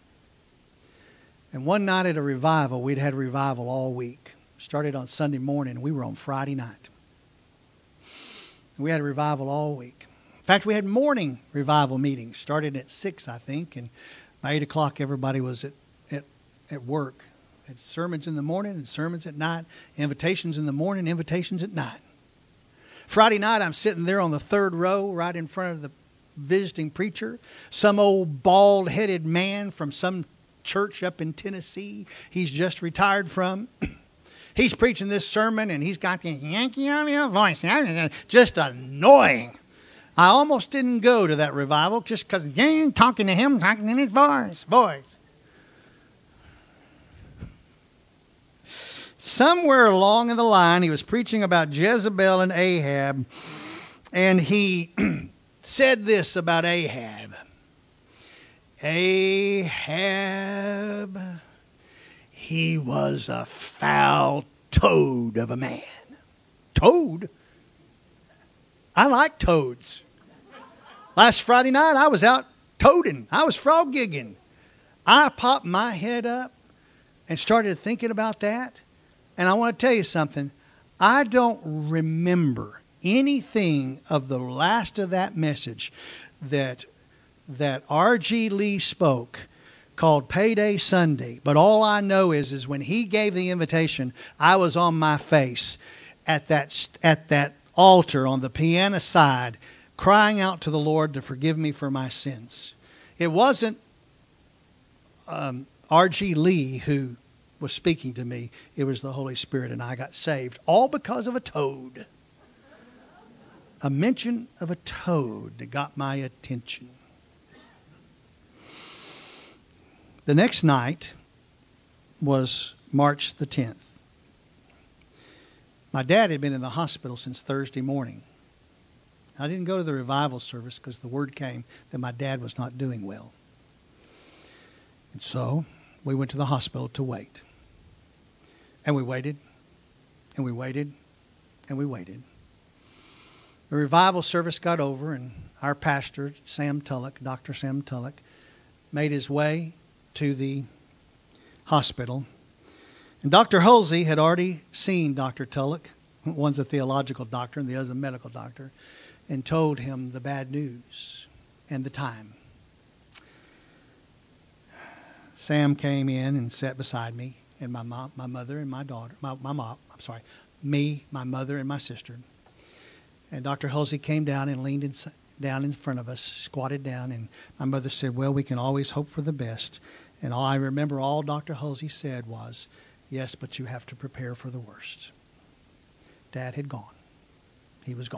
S1: And one night at a revival, we'd had revival all week. Started on Sunday morning, and we were on Friday night. We had a revival all week. In fact, we had morning revival meetings. Started at six, I think, and by eight o'clock, everybody was at, at, at work. Had sermons in the morning and sermons at night. Invitations in the morning, invitations at night. Friday night, I'm sitting there on the third row right in front of the visiting preacher. Some old bald-headed man from some church up in Tennessee he's just retired from. He's preaching this sermon, and he's got this Yankee on his voice. Just annoying. I almost didn't go to that revival just because yeah, talking to him, talking in his voice. voice. Somewhere along in the line, he was preaching about Jezebel and Ahab, and he said this about Ahab. Ahab, he was a foul toad of a man. Toad? I like toads. Last Friday night, I was out toading. I was frog gigging. I popped my head up and started thinking about that. And I want to tell you something. I don't remember anything of the last of that message that that R G Lee spoke called Payday Sunday. But all I know is, is when he gave the invitation, I was on my face at that at that altar on the piano side, crying out to the Lord to forgive me for my sins. It wasn't um, R G Lee who was speaking to me. It was the Holy Spirit, and I got saved, all because of a toad. A mention of a toad that got my attention. The next night was March the tenth. My dad had been in the hospital since Thursday morning. I didn't go to the revival service because the word came that my dad was not doing well. And so we went to the hospital to wait. And we waited, and we waited, and we waited. The revival service got over, and our pastor, Sam Tulloch, Doctor Sam Tulloch, made his way to the hospital. And Doctor Hulsey had already seen Doctor Tulloch. One's a theological doctor and the other's a medical doctor, and told him the bad news and the time. Sam came in and sat beside me, and my mom, my mother and my daughter, my, my mom, I'm sorry, me, my mother, and my sister. And Doctor Hulsey came down and leaned in, down in front of us, squatted down, and my mother said, well, we can always hope for the best. And all I remember all Doctor Hulsey said was, yes, but you have to prepare for the worst. Dad had gone. He was gone.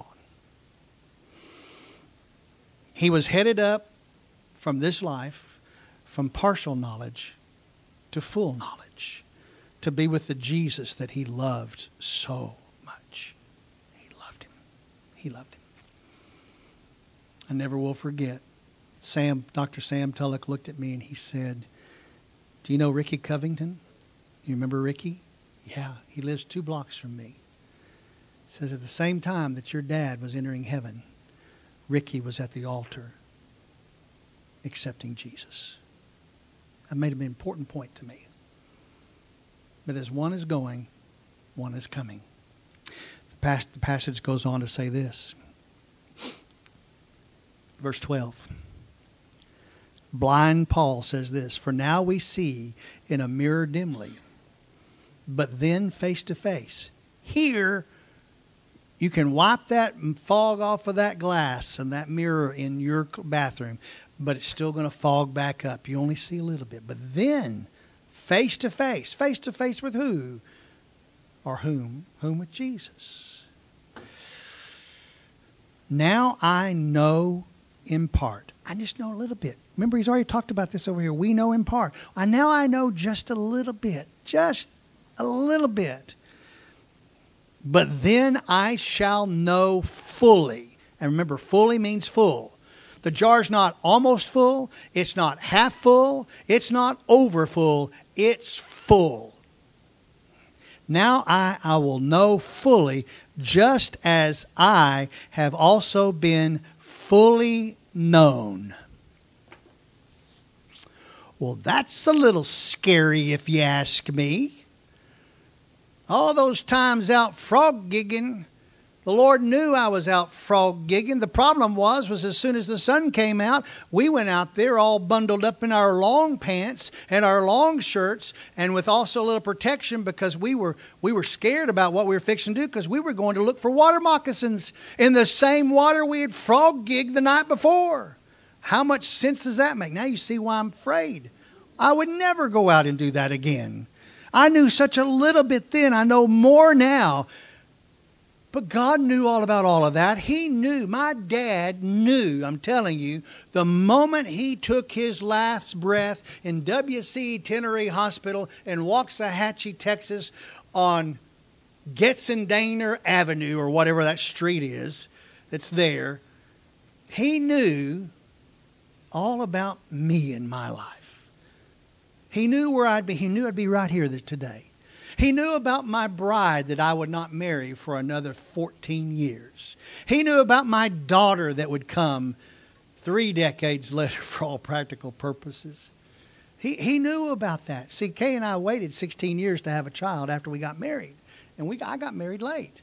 S1: He was headed up from this life, from partial knowledge to full knowledge, to be with the Jesus that he loved so much. He loved him. He loved him. I never will forget. Sam, Doctor Sam Tulloch looked at me and he said, do you know Ricky Covington? You remember Ricky? Yeah, he lives two blocks from me. He says at the same time that your dad was entering heaven, Ricky was at the altar accepting Jesus. That made an important point to me. But as one is going, one is coming. The, pas- the passage goes on to say this. Verse twelve. Blind Paul says this, for now we see in a mirror dimly, but then face to face. Here, you can wipe that fog off of that glass and that mirror in your bathroom, but it's still going to fog back up. You only see a little bit. But then, face to face. Face to face with who? Or whom? Whom? With Jesus. Now I know in part. I just know a little bit. Remember, he's already talked about this over here. We know in part. And now I know just a little bit. Just a little bit. But then I shall know fully. And remember, fully means full. The jar's not almost full. It's not half full. It's not over full. It's full. Now I, I will know fully, just as I have also been fully known. Well, that's a little scary if you ask me. All those times out frog gigging, the Lord knew I was out frog gigging. The problem was, was as soon as the sun came out, we went out there all bundled up in our long pants and our long shirts, and with also a little protection because we were we were scared about what we were fixing to do, because we were going to look for water moccasins in the same water we had frog gigged the night before. How much sense does that make? Now you see why I'm afraid. I would never go out and do that again. I knew such a little bit then. I know more now. But God knew all about all of that. He knew, my dad knew, I'm telling you, the moment he took his last breath in W C Tenery Hospital in Waxahachie, Texas, on Getzendaner Avenue, or whatever that street is that's there, he knew all about me and my life. He knew where I'd be. He knew I'd be right here today. He knew about my bride that I would not marry for another fourteen years. He knew about my daughter that would come three decades later for all practical purposes. He, he knew about that. See, Kay and I waited sixteen years to have a child after we got married. And we I got married late.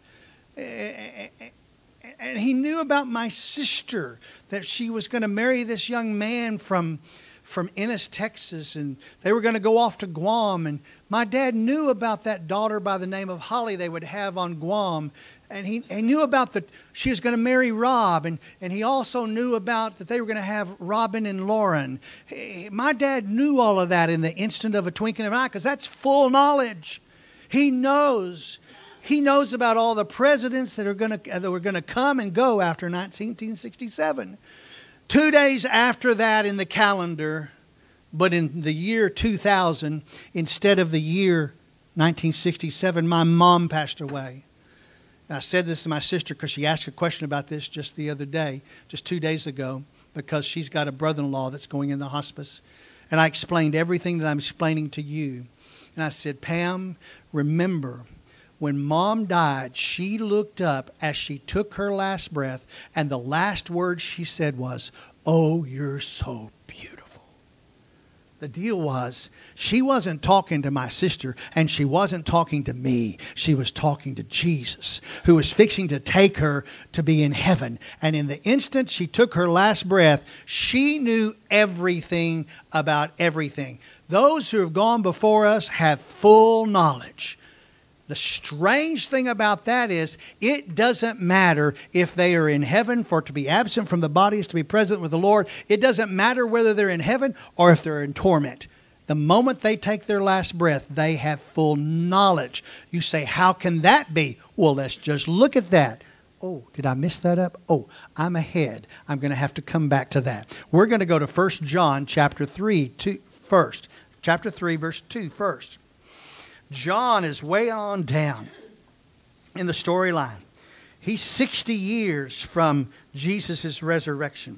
S1: And he knew about my sister, that she was going to marry this young man from from Ennis, Texas, and they were going to go off to Guam. And my dad knew about that daughter by the name of Holly they would have on Guam. And he, he knew about that she was going to marry Rob. And, and he also knew about that they were going to have Robin and Lauren. He, my dad knew all of that in the instant of a twinkling of an eye, because that's full knowledge. He knows. He knows about all the presidents that are going to that were going to come and go after nineteen sixty-seven. Two days after that in the calendar, but in the year two thousand, instead of the year nineteen sixty-seven, my mom passed away. And I said this to my sister because she asked a question about this just the other day, just two days ago, because she's got a brother-in-law that's going in the hospice. And I explained everything that I'm explaining to you. And I said, Pam, remember, when Mom died, she looked up as she took her last breath, and the last word she said was, "Oh, you're so beautiful." The deal was, she wasn't talking to my sister, and she wasn't talking to me. She was talking to Jesus, who was fixing to take her to be in heaven. And in the instant she took her last breath, she knew everything about everything. Those who have gone before us have full knowledge. The strange thing about that is it doesn't matter if they are in heaven, for to be absent from the body is to be present with the Lord. It doesn't matter whether they're in heaven or if they're in torment. The moment they take their last breath, they have full knowledge. You say, how can that be? Well, let's just look at that. Oh, did I miss that up? Oh, I'm ahead. I'm going to have to come back to that. We're going to go to First John chapter three two, first. Chapter three, verse two first. John is way on down in the storyline. He's sixty years from Jesus' resurrection.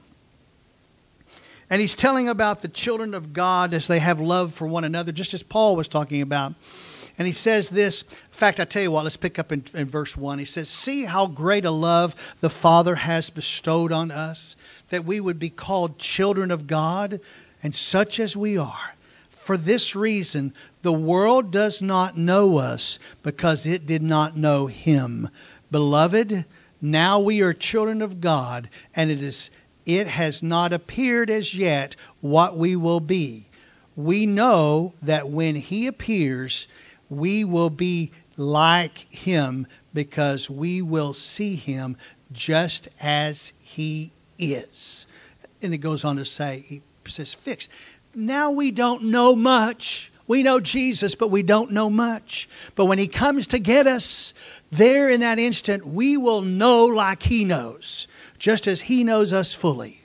S1: And he's telling about the children of God as they have love for one another, just as Paul was talking about. And he says this. In fact, I tell you what, let's pick up in, in verse one. He says, "See how great a love the Father has bestowed on us, that we would be called children of God, and such as we are. For this reason, the world does not know us, because it did not know Him. Beloved, now we are children of God, and it is it has not appeared as yet what we will be. We know that when He appears, we will be like Him, because we will see Him just as He is." And it goes on to say, he says, fixed. Now we don't know much. We know Jesus, but we don't know much. But when He comes to get us, there in that instant, we will know like He knows, just as He knows us fully.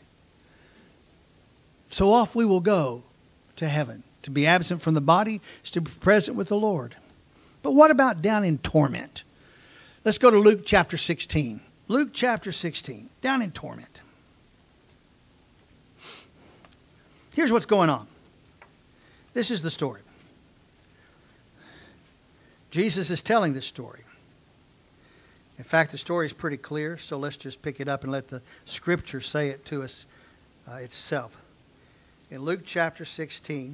S1: So off we will go to heaven. To be absent from the body is to be present with the Lord. But what about down in torment? Let's go to Luke chapter sixteen. Luke chapter sixteen, down in torment. Here's what's going on. This is the story. Jesus is telling this story. In fact, the story is pretty clear, so let's just pick it up and let the Scripture say it to us uh, itself. In Luke chapter sixteen,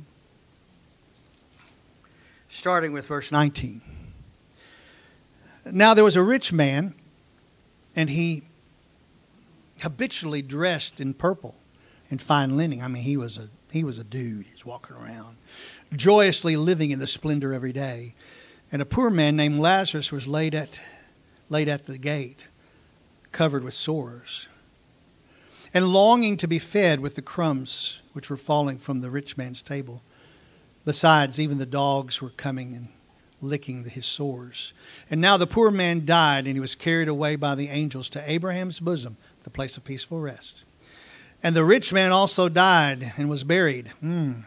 S1: starting with verse nineteen. Now there was a rich man, and he habitually dressed in purple and fine linen. I mean, he was a he was a dude. He's walking around, joyously living in the splendor every day. And a poor man named Lazarus was laid at laid at the gate, covered with sores, and longing to be fed with the crumbs which were falling from the rich man's table. Besides, even the dogs were coming and licking his sores. And now the poor man died, and he was carried away by the angels to Abraham's bosom, the place of peaceful rest. And the rich man also died and was buried. Mm.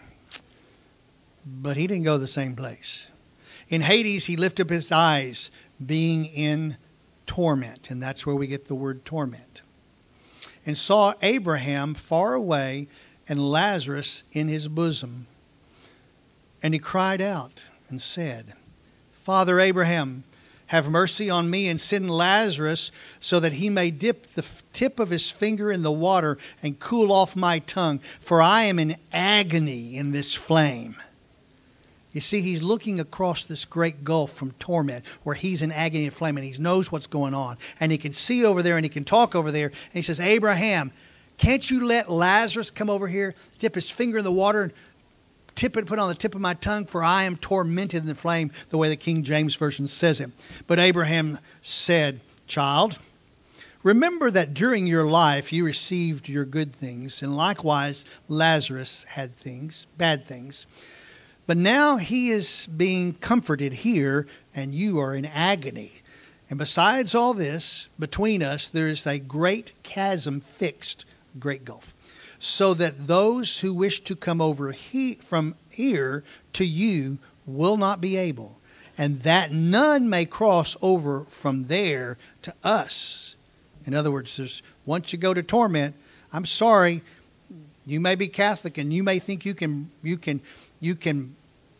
S1: But he didn't go to the same place. In Hades, he lifted up his eyes, being in torment. And that's where we get the word torment. And saw Abraham far away and Lazarus in his bosom. And he cried out and said, Father Abraham, have mercy on me and send Lazarus so that he may dip the tip of his finger in the water and cool off my tongue, for I am in agony in this flame. You see, he's looking across this great gulf from torment where he's in agony and flame, and he knows what's going on. And he can see over there and he can talk over there. And he says, Abraham, can't you let Lazarus come over here, dip his finger in the water and tip it, put on the tip of my tongue, for I am tormented in the flame, the way the King James Version says it. But Abraham said, Child, remember that during your life you received your good things, and likewise Lazarus had things, bad things. But now he is being comforted here, and you are in agony. And besides all this, between us there is a great chasm fixed, great gulf, so that those who wish to come over he, from here to you will not be able, and that none may cross over from there to us. In other words, there's, once you go to torment, I'm sorry, you may be Catholic and you may think you can you can you can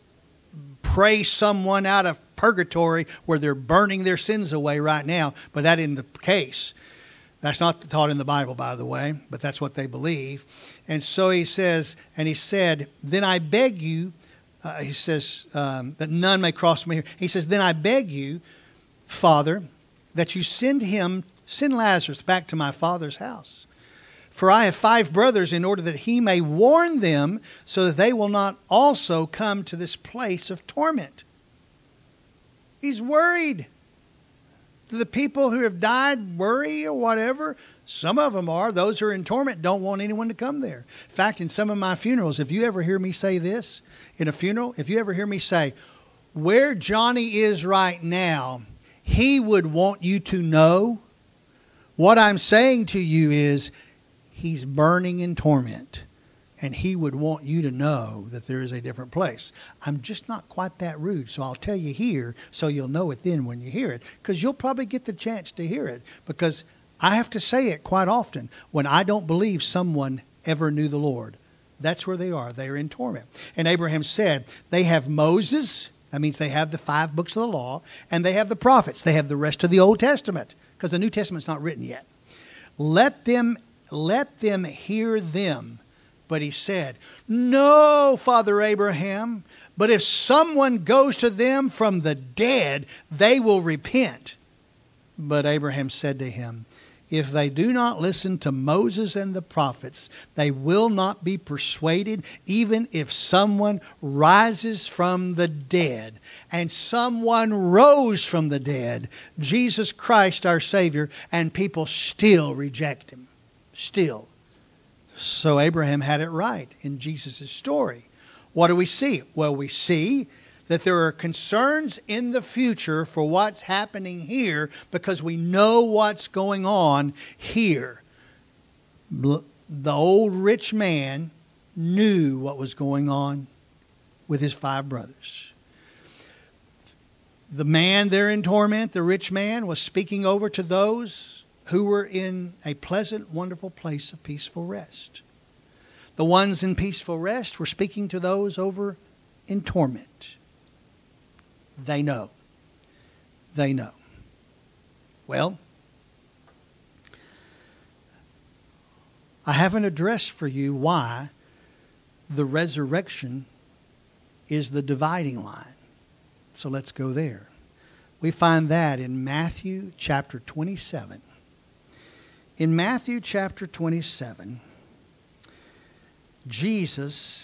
S1: pray someone out of purgatory where they're burning their sins away right now, but that isn't the case. That's not taught in the Bible, by the way, but that's what they believe. And so he says, and he said, then I beg you, uh, he says, um, that none may cross me here. He says, then I beg you, Father, that you send him, send Lazarus back to my father's house. For I have five brothers, in order that he may warn them, so that they will not also come to this place of torment. He's worried. Do the people who have died worry or whatever? Some of them are. Those who are in torment don't want anyone to come there. In fact, in some of my funerals, if you ever hear me say this in a funeral, if you ever hear me say, where Johnny is right now, he would want you to know. What I'm saying to you is he's burning in torment, and he would want you to know that there is a different place. I'm just not quite that rude, so I'll tell you here so you'll know it then when you hear it, because you'll probably get the chance to hear it, because I have to say it quite often when I don't believe someone ever knew the Lord. That's where they are. They are in torment. And Abraham said, they have Moses, that means they have the five books of the law, and they have the prophets. They have the rest of the Old Testament, because the New Testament's not written yet. Let them, let them hear them. But he said, no, Father Abraham, but if someone goes to them from the dead, they will repent. But Abraham said to him, if they do not listen to Moses and the prophets, they will not be persuaded, even if someone rises from the dead. And someone rose from the dead, Jesus Christ our Savior, and people still reject him. Still. So Abraham had it right in Jesus' story. What do we see? Well, we see that there are concerns in the future for what's happening here because we know what's going on here. The old rich man knew what was going on with his five brothers. The man there in torment, the rich man, was speaking over to those who were in a pleasant, wonderful place of peaceful rest. The ones in peaceful rest were speaking to those over in torment. They know. They know. Well, I haven't addressed for you why the resurrection is the dividing line. So let's go there. We find that in Matthew chapter twenty-seven. In Matthew chapter twenty-seven, Jesus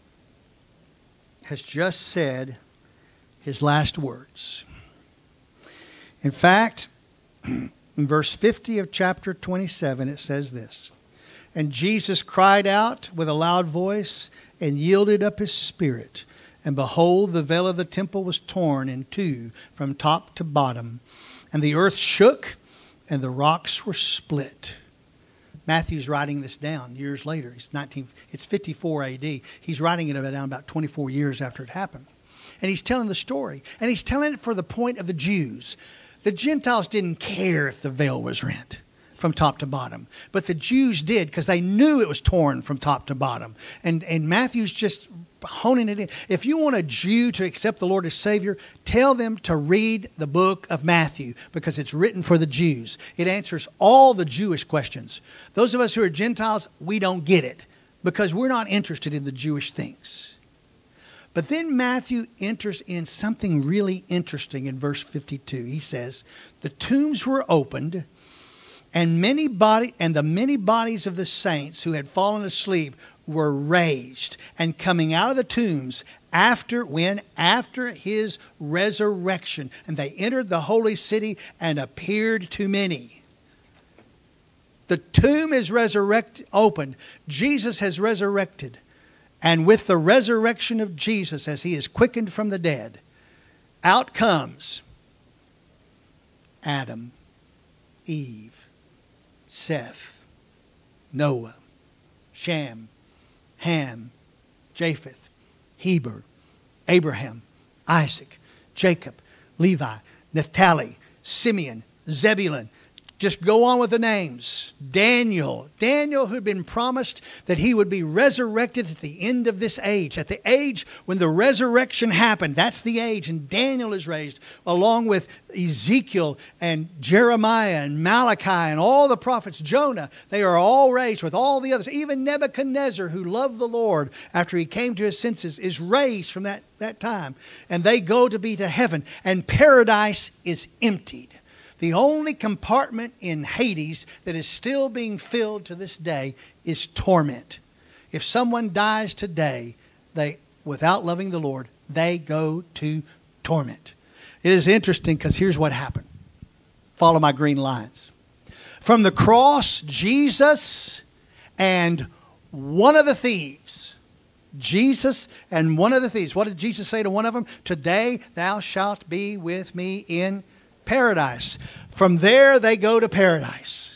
S1: has just said his last words. In fact, in verse fifty of chapter twenty-seven, it says this: "And Jesus cried out with a loud voice and yielded up his spirit. And behold, the veil of the temple was torn in two from top to bottom. And the earth shook and the rocks were split." Matthew's writing this down years later. It's nineteen. It's fifty-four A D. He's writing it down about twenty-four years after it happened. And he's telling the story. And he's telling it for the point of the Jews. The Gentiles didn't care if the veil was rent from top to bottom. But the Jews did, because they knew it was torn from top to bottom. And, and Matthew's just honing it in. If you want a Jew to accept the Lord as Savior, tell them to read the book of Matthew, because it's written for the Jews. It answers all the Jewish questions. Those of us who are Gentiles, we don't get it, because we're not interested in the Jewish things. But then Matthew enters in something really interesting in verse fifty-two. He says, "The tombs were opened, and many body and the many bodies of the saints who had fallen asleep were raised." And coming out of the tombs after when after his resurrection, and they entered the holy city and appeared to many. The tomb is resurrected, opened. Jesus has resurrected. And with the resurrection of Jesus, as he is quickened from the dead, out comes Adam, Eve, Seth, Noah, Shem, Ham, Japheth, Heber, Abraham, Isaac, Jacob, Levi, Naphtali, Simeon, Zebulun. Just go on with the names. Daniel. Daniel, who'd been promised that he would be resurrected at the end of this age. At the age when the resurrection happened. That's the age. And Daniel is raised along with Ezekiel and Jeremiah and Malachi and all the prophets. Jonah. They are all raised with all the others. Even Nebuchadnezzar, who loved the Lord after he came to his senses, is raised from that, that time. And they go to be to heaven. And paradise is emptied. The only compartment in Hades that is still being filled to this day is torment. If someone dies today, they, without loving the Lord, they go to torment. It is interesting, because here's what happened. Follow my green lines. From the cross, Jesus and one of the thieves. Jesus and one of the thieves. What did Jesus say to one of them? "Today thou shalt be with me in paradise." From there, they go to paradise.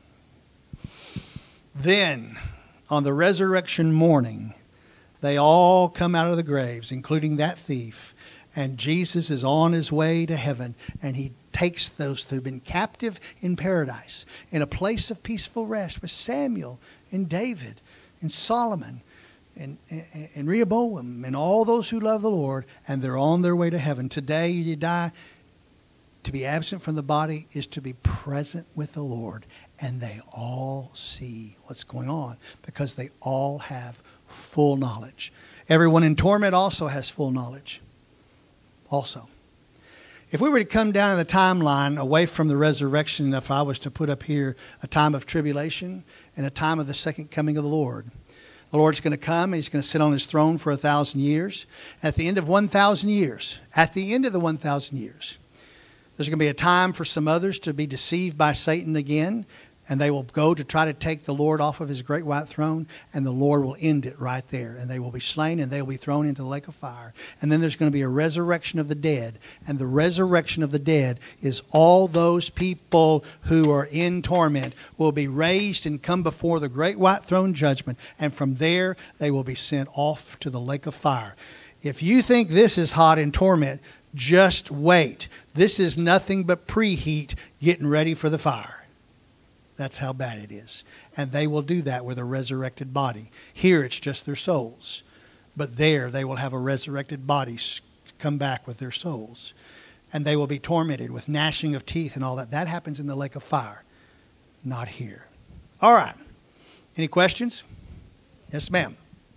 S1: Then, on the resurrection morning, they all come out of the graves, including that thief. And Jesus is on his way to heaven. And he takes those who've been captive in paradise, in a place of peaceful rest, with Samuel and David and Solomon and, and, and Rehoboam and all those who love the Lord. And they're on their way to heaven. Today, you die. To be absent from the body is to be present with the Lord. And they all see what's going on, because they all have full knowledge. Everyone in torment also has full knowledge. Also. If we were to come down in the timeline away from the resurrection, if I was to put up here a time of tribulation and a time of the second coming of the Lord. The Lord's going to come and he's going to sit on his throne for a thousand years. At the end of one thousand years, at the end of the one thousand years, there's going to be a time for some others to be deceived by Satan again, and they will go to try to take the Lord off of his great white throne, and the Lord will end it right there. And they will be slain, and they will be thrown into the lake of fire. And then there's going to be a resurrection of the dead. And the resurrection of the dead is all those people who are in torment will be raised and come before the great white throne judgment. And from there, they will be sent off to the lake of fire. If you think this is hot in torment, just wait. This is nothing but preheat getting ready for the fire. That's how bad it is. And they will do that with a resurrected body. Here it's just their souls. But there they will have a resurrected body come back with their souls. And they will be tormented with gnashing of teeth and all that. That happens in the lake of fire. Not here. All right. Any questions? Yes, ma'am.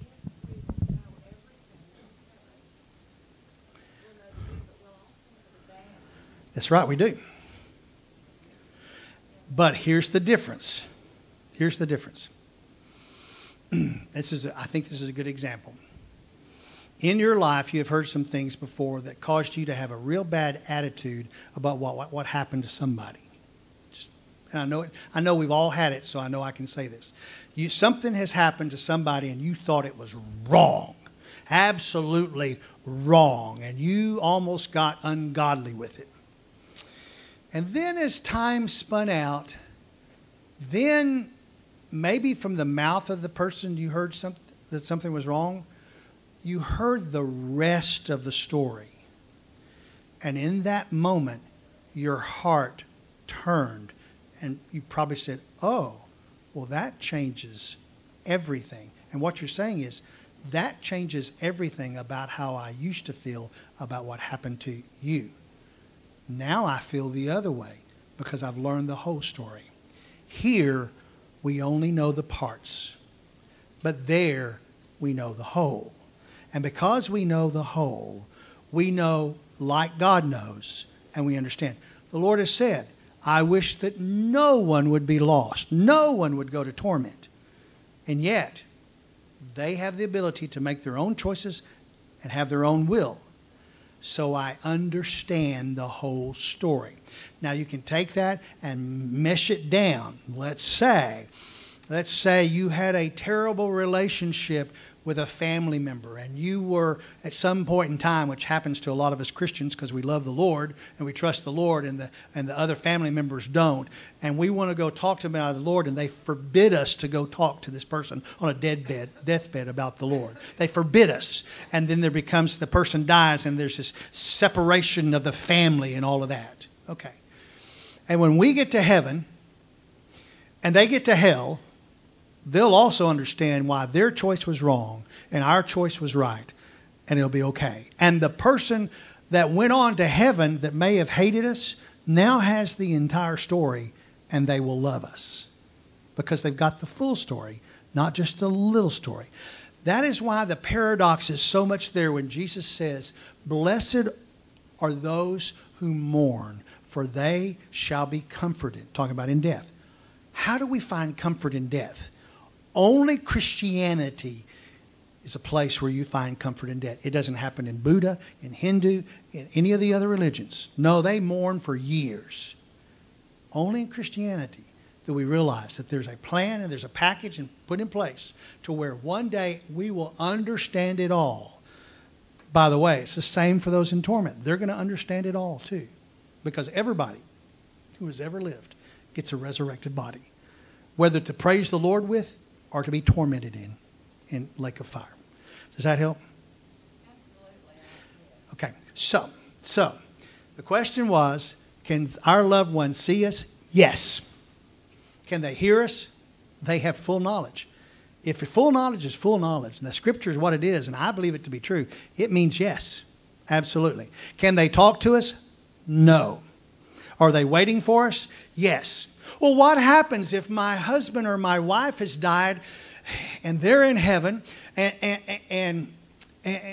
S1: That's right, we do. But here's the difference. Here's the difference. This is, a, I think this is a good example. In your life, you have heard some things before that caused you to have a real bad attitude about what what, what happened to somebody. Just, and I know it, I know we've all had it, so I know I can say this. You, something has happened to somebody, and you thought it was wrong, absolutely wrong, and you almost got ungodly with it. And then, as time spun out, then maybe from the mouth of the person you heard something, that something was wrong, you heard the rest of the story. And in that moment, your heart turned and you probably said, oh, well, that changes everything. And what you're saying is, that changes everything about how I used to feel about what happened to you. Now I feel the other way because I've learned the whole story. Here, we only know the parts, but there we know the whole. And because we know the whole, we know like God knows, and we understand. The Lord has said, I wish that no one would be lost. No one would go to torment. And yet, they have the ability to make their own choices and have their own will. So I understand the whole story. Now you can take that and mesh it down. Let's say, let's say you had a terrible relationship with a family member, and you were at some point in time, which happens to a lot of us Christians because we love the Lord and we trust the Lord, and the and the other family members don't, and we want to go talk to them about the Lord, and they forbid us to go talk to this person on a deathbed, deathbed about the Lord. They forbid us, and then there becomes, the person dies, and there's this separation of the family and all of that. Okay. And when we get to heaven, and they get to hell, they'll also understand why their choice was wrong and our choice was right, and it'll be okay. And the person that went on to heaven that may have hated us now has the entire story, and they will love us because they've got the full story, not just a little story. That is why the paradox is so much there when Jesus says, blessed are those who mourn, for they shall be comforted. Talking about in death. How do we find comfort in death? Only Christianity is a place where you find comfort in death. It doesn't happen in Buddha, in Hindu, in any of the other religions. No, they mourn for years. Only in Christianity do we realize that there's a plan and there's a package and put in place to where one day we will understand it all. By the way, it's the same for those in torment. They're going to understand it all too, because everybody who has ever lived gets a resurrected body, whether to praise the Lord with or to be tormented in, in lake of fire. Does that help?
S2: Absolutely.
S1: Okay, so, so the question was, can our loved ones see us? Yes. Can they hear us? They have full knowledge. If full knowledge is full knowledge, and the Scripture is what it is, and I believe it to be true, it means yes, absolutely. Can they talk to us? No. Are they waiting for us? Yes. Well, what happens if my husband or my wife has died and they're in heaven and and and, and,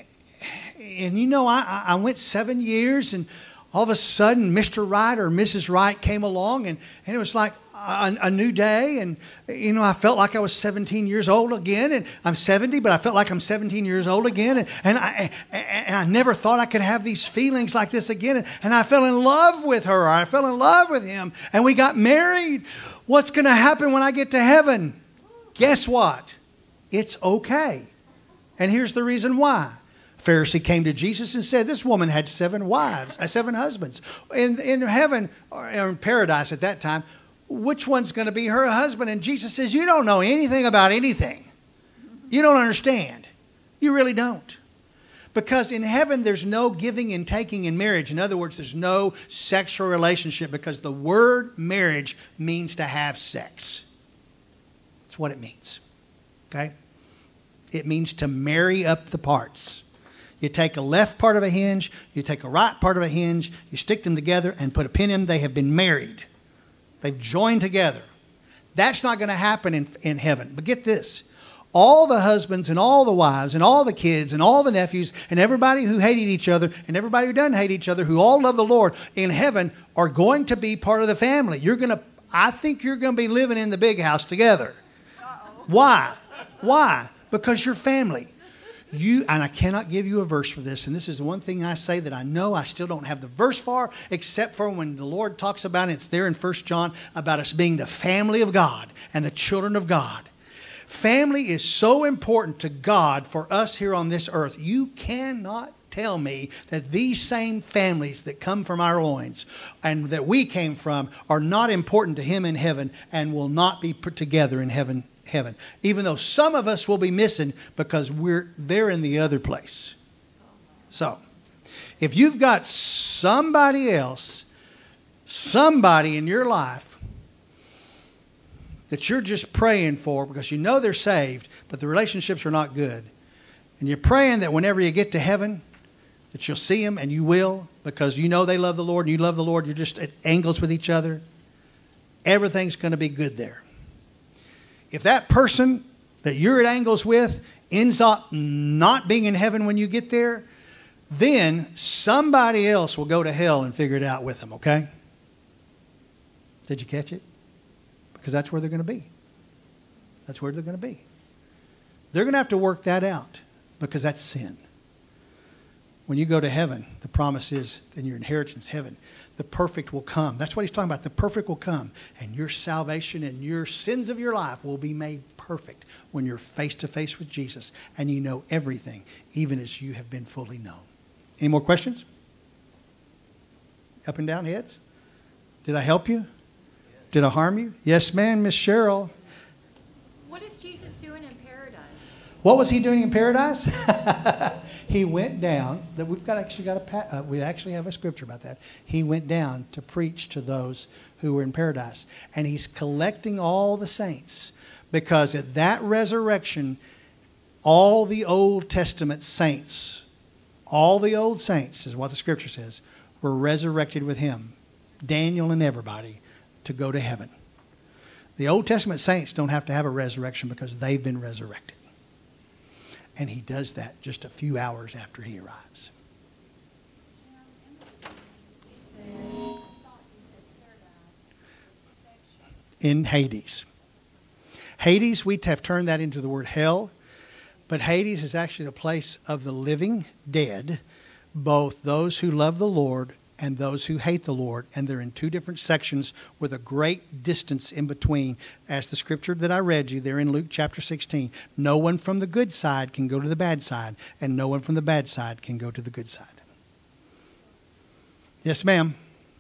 S1: and you know, I, I went seven years and all of a sudden Mister Wright or Missus Wright came along and, and it was like a, a new day, and you know, I felt like I was seventeen years old again, and I'm seventy, but I felt like I'm seventeen years old again, and, and, I, and I never thought I could have these feelings like this again, and, and I fell in love with her, I fell in love with him, and we got married. What's going to happen when I get to heaven? Guess what? It's okay. And here's the reason why. A Pharisee came to Jesus and said, this woman had seven wives, uh, seven husbands. In, in heaven, or in paradise at that time, which one's going to be her husband? And Jesus says, you don't know anything about anything. You don't understand. You really don't. Because in heaven, there's no giving and taking in marriage. In other words, there's no sexual relationship, because the word marriage means to have sex. That's what it means. Okay? It means to marry up the parts. You take a left part of a hinge, you take a right part of a hinge, you stick them together and put a pin in them. They have been married. They've joined together. That's not going to happen in, in heaven. But get this. All the husbands and all the wives and all the kids and all the nephews and everybody who hated each other and everybody who doesn't hate each other, who all love the Lord in heaven, are going to be part of the family. You're going to, I think you're going to be living in the big house together. Uh-oh. Why? Why? Because you're family. You, and I cannot give you a verse for this, and this is the one thing I say that I know I still don't have the verse for, except for when the Lord talks about it. It's there in First John about us being the family of God and the children of God. Family is so important to God for us here on this earth. You cannot tell me that these same families that come from our loins and that we came from are not important to Him in heaven and will not be put together in heaven. heaven. Even though some of us will be missing because we're there in the other place. So, if you've got somebody else, somebody in your life that you're just praying for because you know they're saved, but the relationships are not good. And you're praying that whenever you get to heaven, that you'll see them, and you will, because you know they love the Lord and you love the Lord. You're just at angles with each other. Everything's going to be good there. If that person that you're at angles with ends up not being in heaven when you get there, then somebody else will go to hell and figure it out with them, okay? Did you catch it? Because that's where they're going to be. That's where they're going to be. They're going to have to work that out because that's sin. When you go to heaven, the promise is in your inheritance, heaven, the perfect will come. That's what he's talking about. The perfect will come. And your salvation and your sins of your life will be made perfect when you're face to face with Jesus and you know everything, even as you have been fully known. Any more questions? Up and down heads? Did I help you? Did I harm you? Yes, ma'am, Miss Cheryl.
S2: What is Jesus doing in paradise?
S1: What was he doing in paradise? He went down. That we've got actually got a uh, we actually have a scripture about that. He went down to preach to those who were in paradise, and he's collecting all the saints because at that resurrection, all the Old Testament saints, all the old saints is what the scripture says, were resurrected with him, Daniel and everybody, to go to heaven. The Old Testament saints don't have to have a resurrection because they've been resurrected. And he does that just a few hours after he arrives. In Hades. Hades, we have turned that into the word hell. But Hades is actually a place of the living dead, both those who love the Lord and those who hate the Lord. And they're in two different sections with a great distance in between. As the scripture that I read you there in Luke chapter sixteen, no one from the good side can go to the bad side, and no one from the bad side can go to the good side. Yes, ma'am.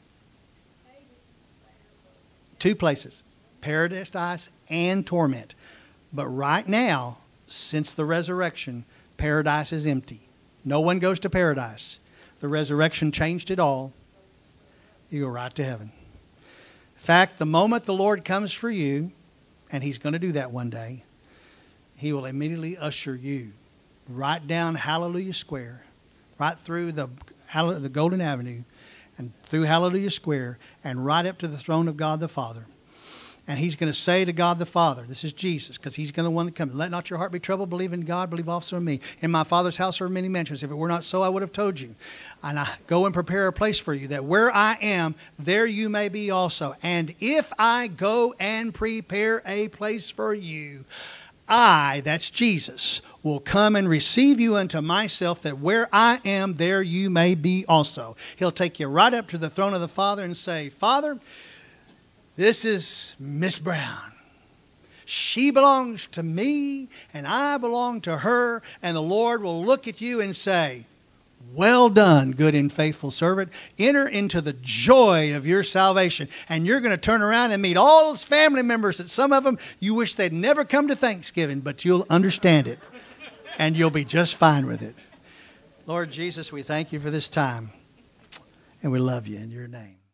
S1: Two places, paradise and torment. But right now, since the resurrection, paradise is empty. No one goes to paradise. The resurrection changed it all. You go right to heaven. In fact, the moment the Lord comes for you, and he's going to do that one day, he will immediately usher you right down Hallelujah Square, right through the, the Golden Avenue, and through Hallelujah Square, and right up to the throne of God the Father. And he's going to say to God the Father, this is Jesus, because he's going to want to come. Let not your heart be troubled. Believe in God. Believe also in me. In my Father's house are many mansions. If it were not so, I would have told you. And I go and prepare a place for you, that where I am, there you may be also. And if I go and prepare a place for you, I, that's Jesus, will come and receive you unto myself, that where I am, there you may be also. He'll take you right up to the throne of the Father and say, Father, this is Miss Brown. She belongs to me, and I belong to her. And the Lord will look at you and say, well done, good and faithful servant. Enter into the joy of your salvation. And you're going to turn around and meet all those family members that some of them you wish they'd never come to Thanksgiving, but you'll understand it. And you'll be just fine with it. Lord Jesus, we thank you for this time. And we love you in your name.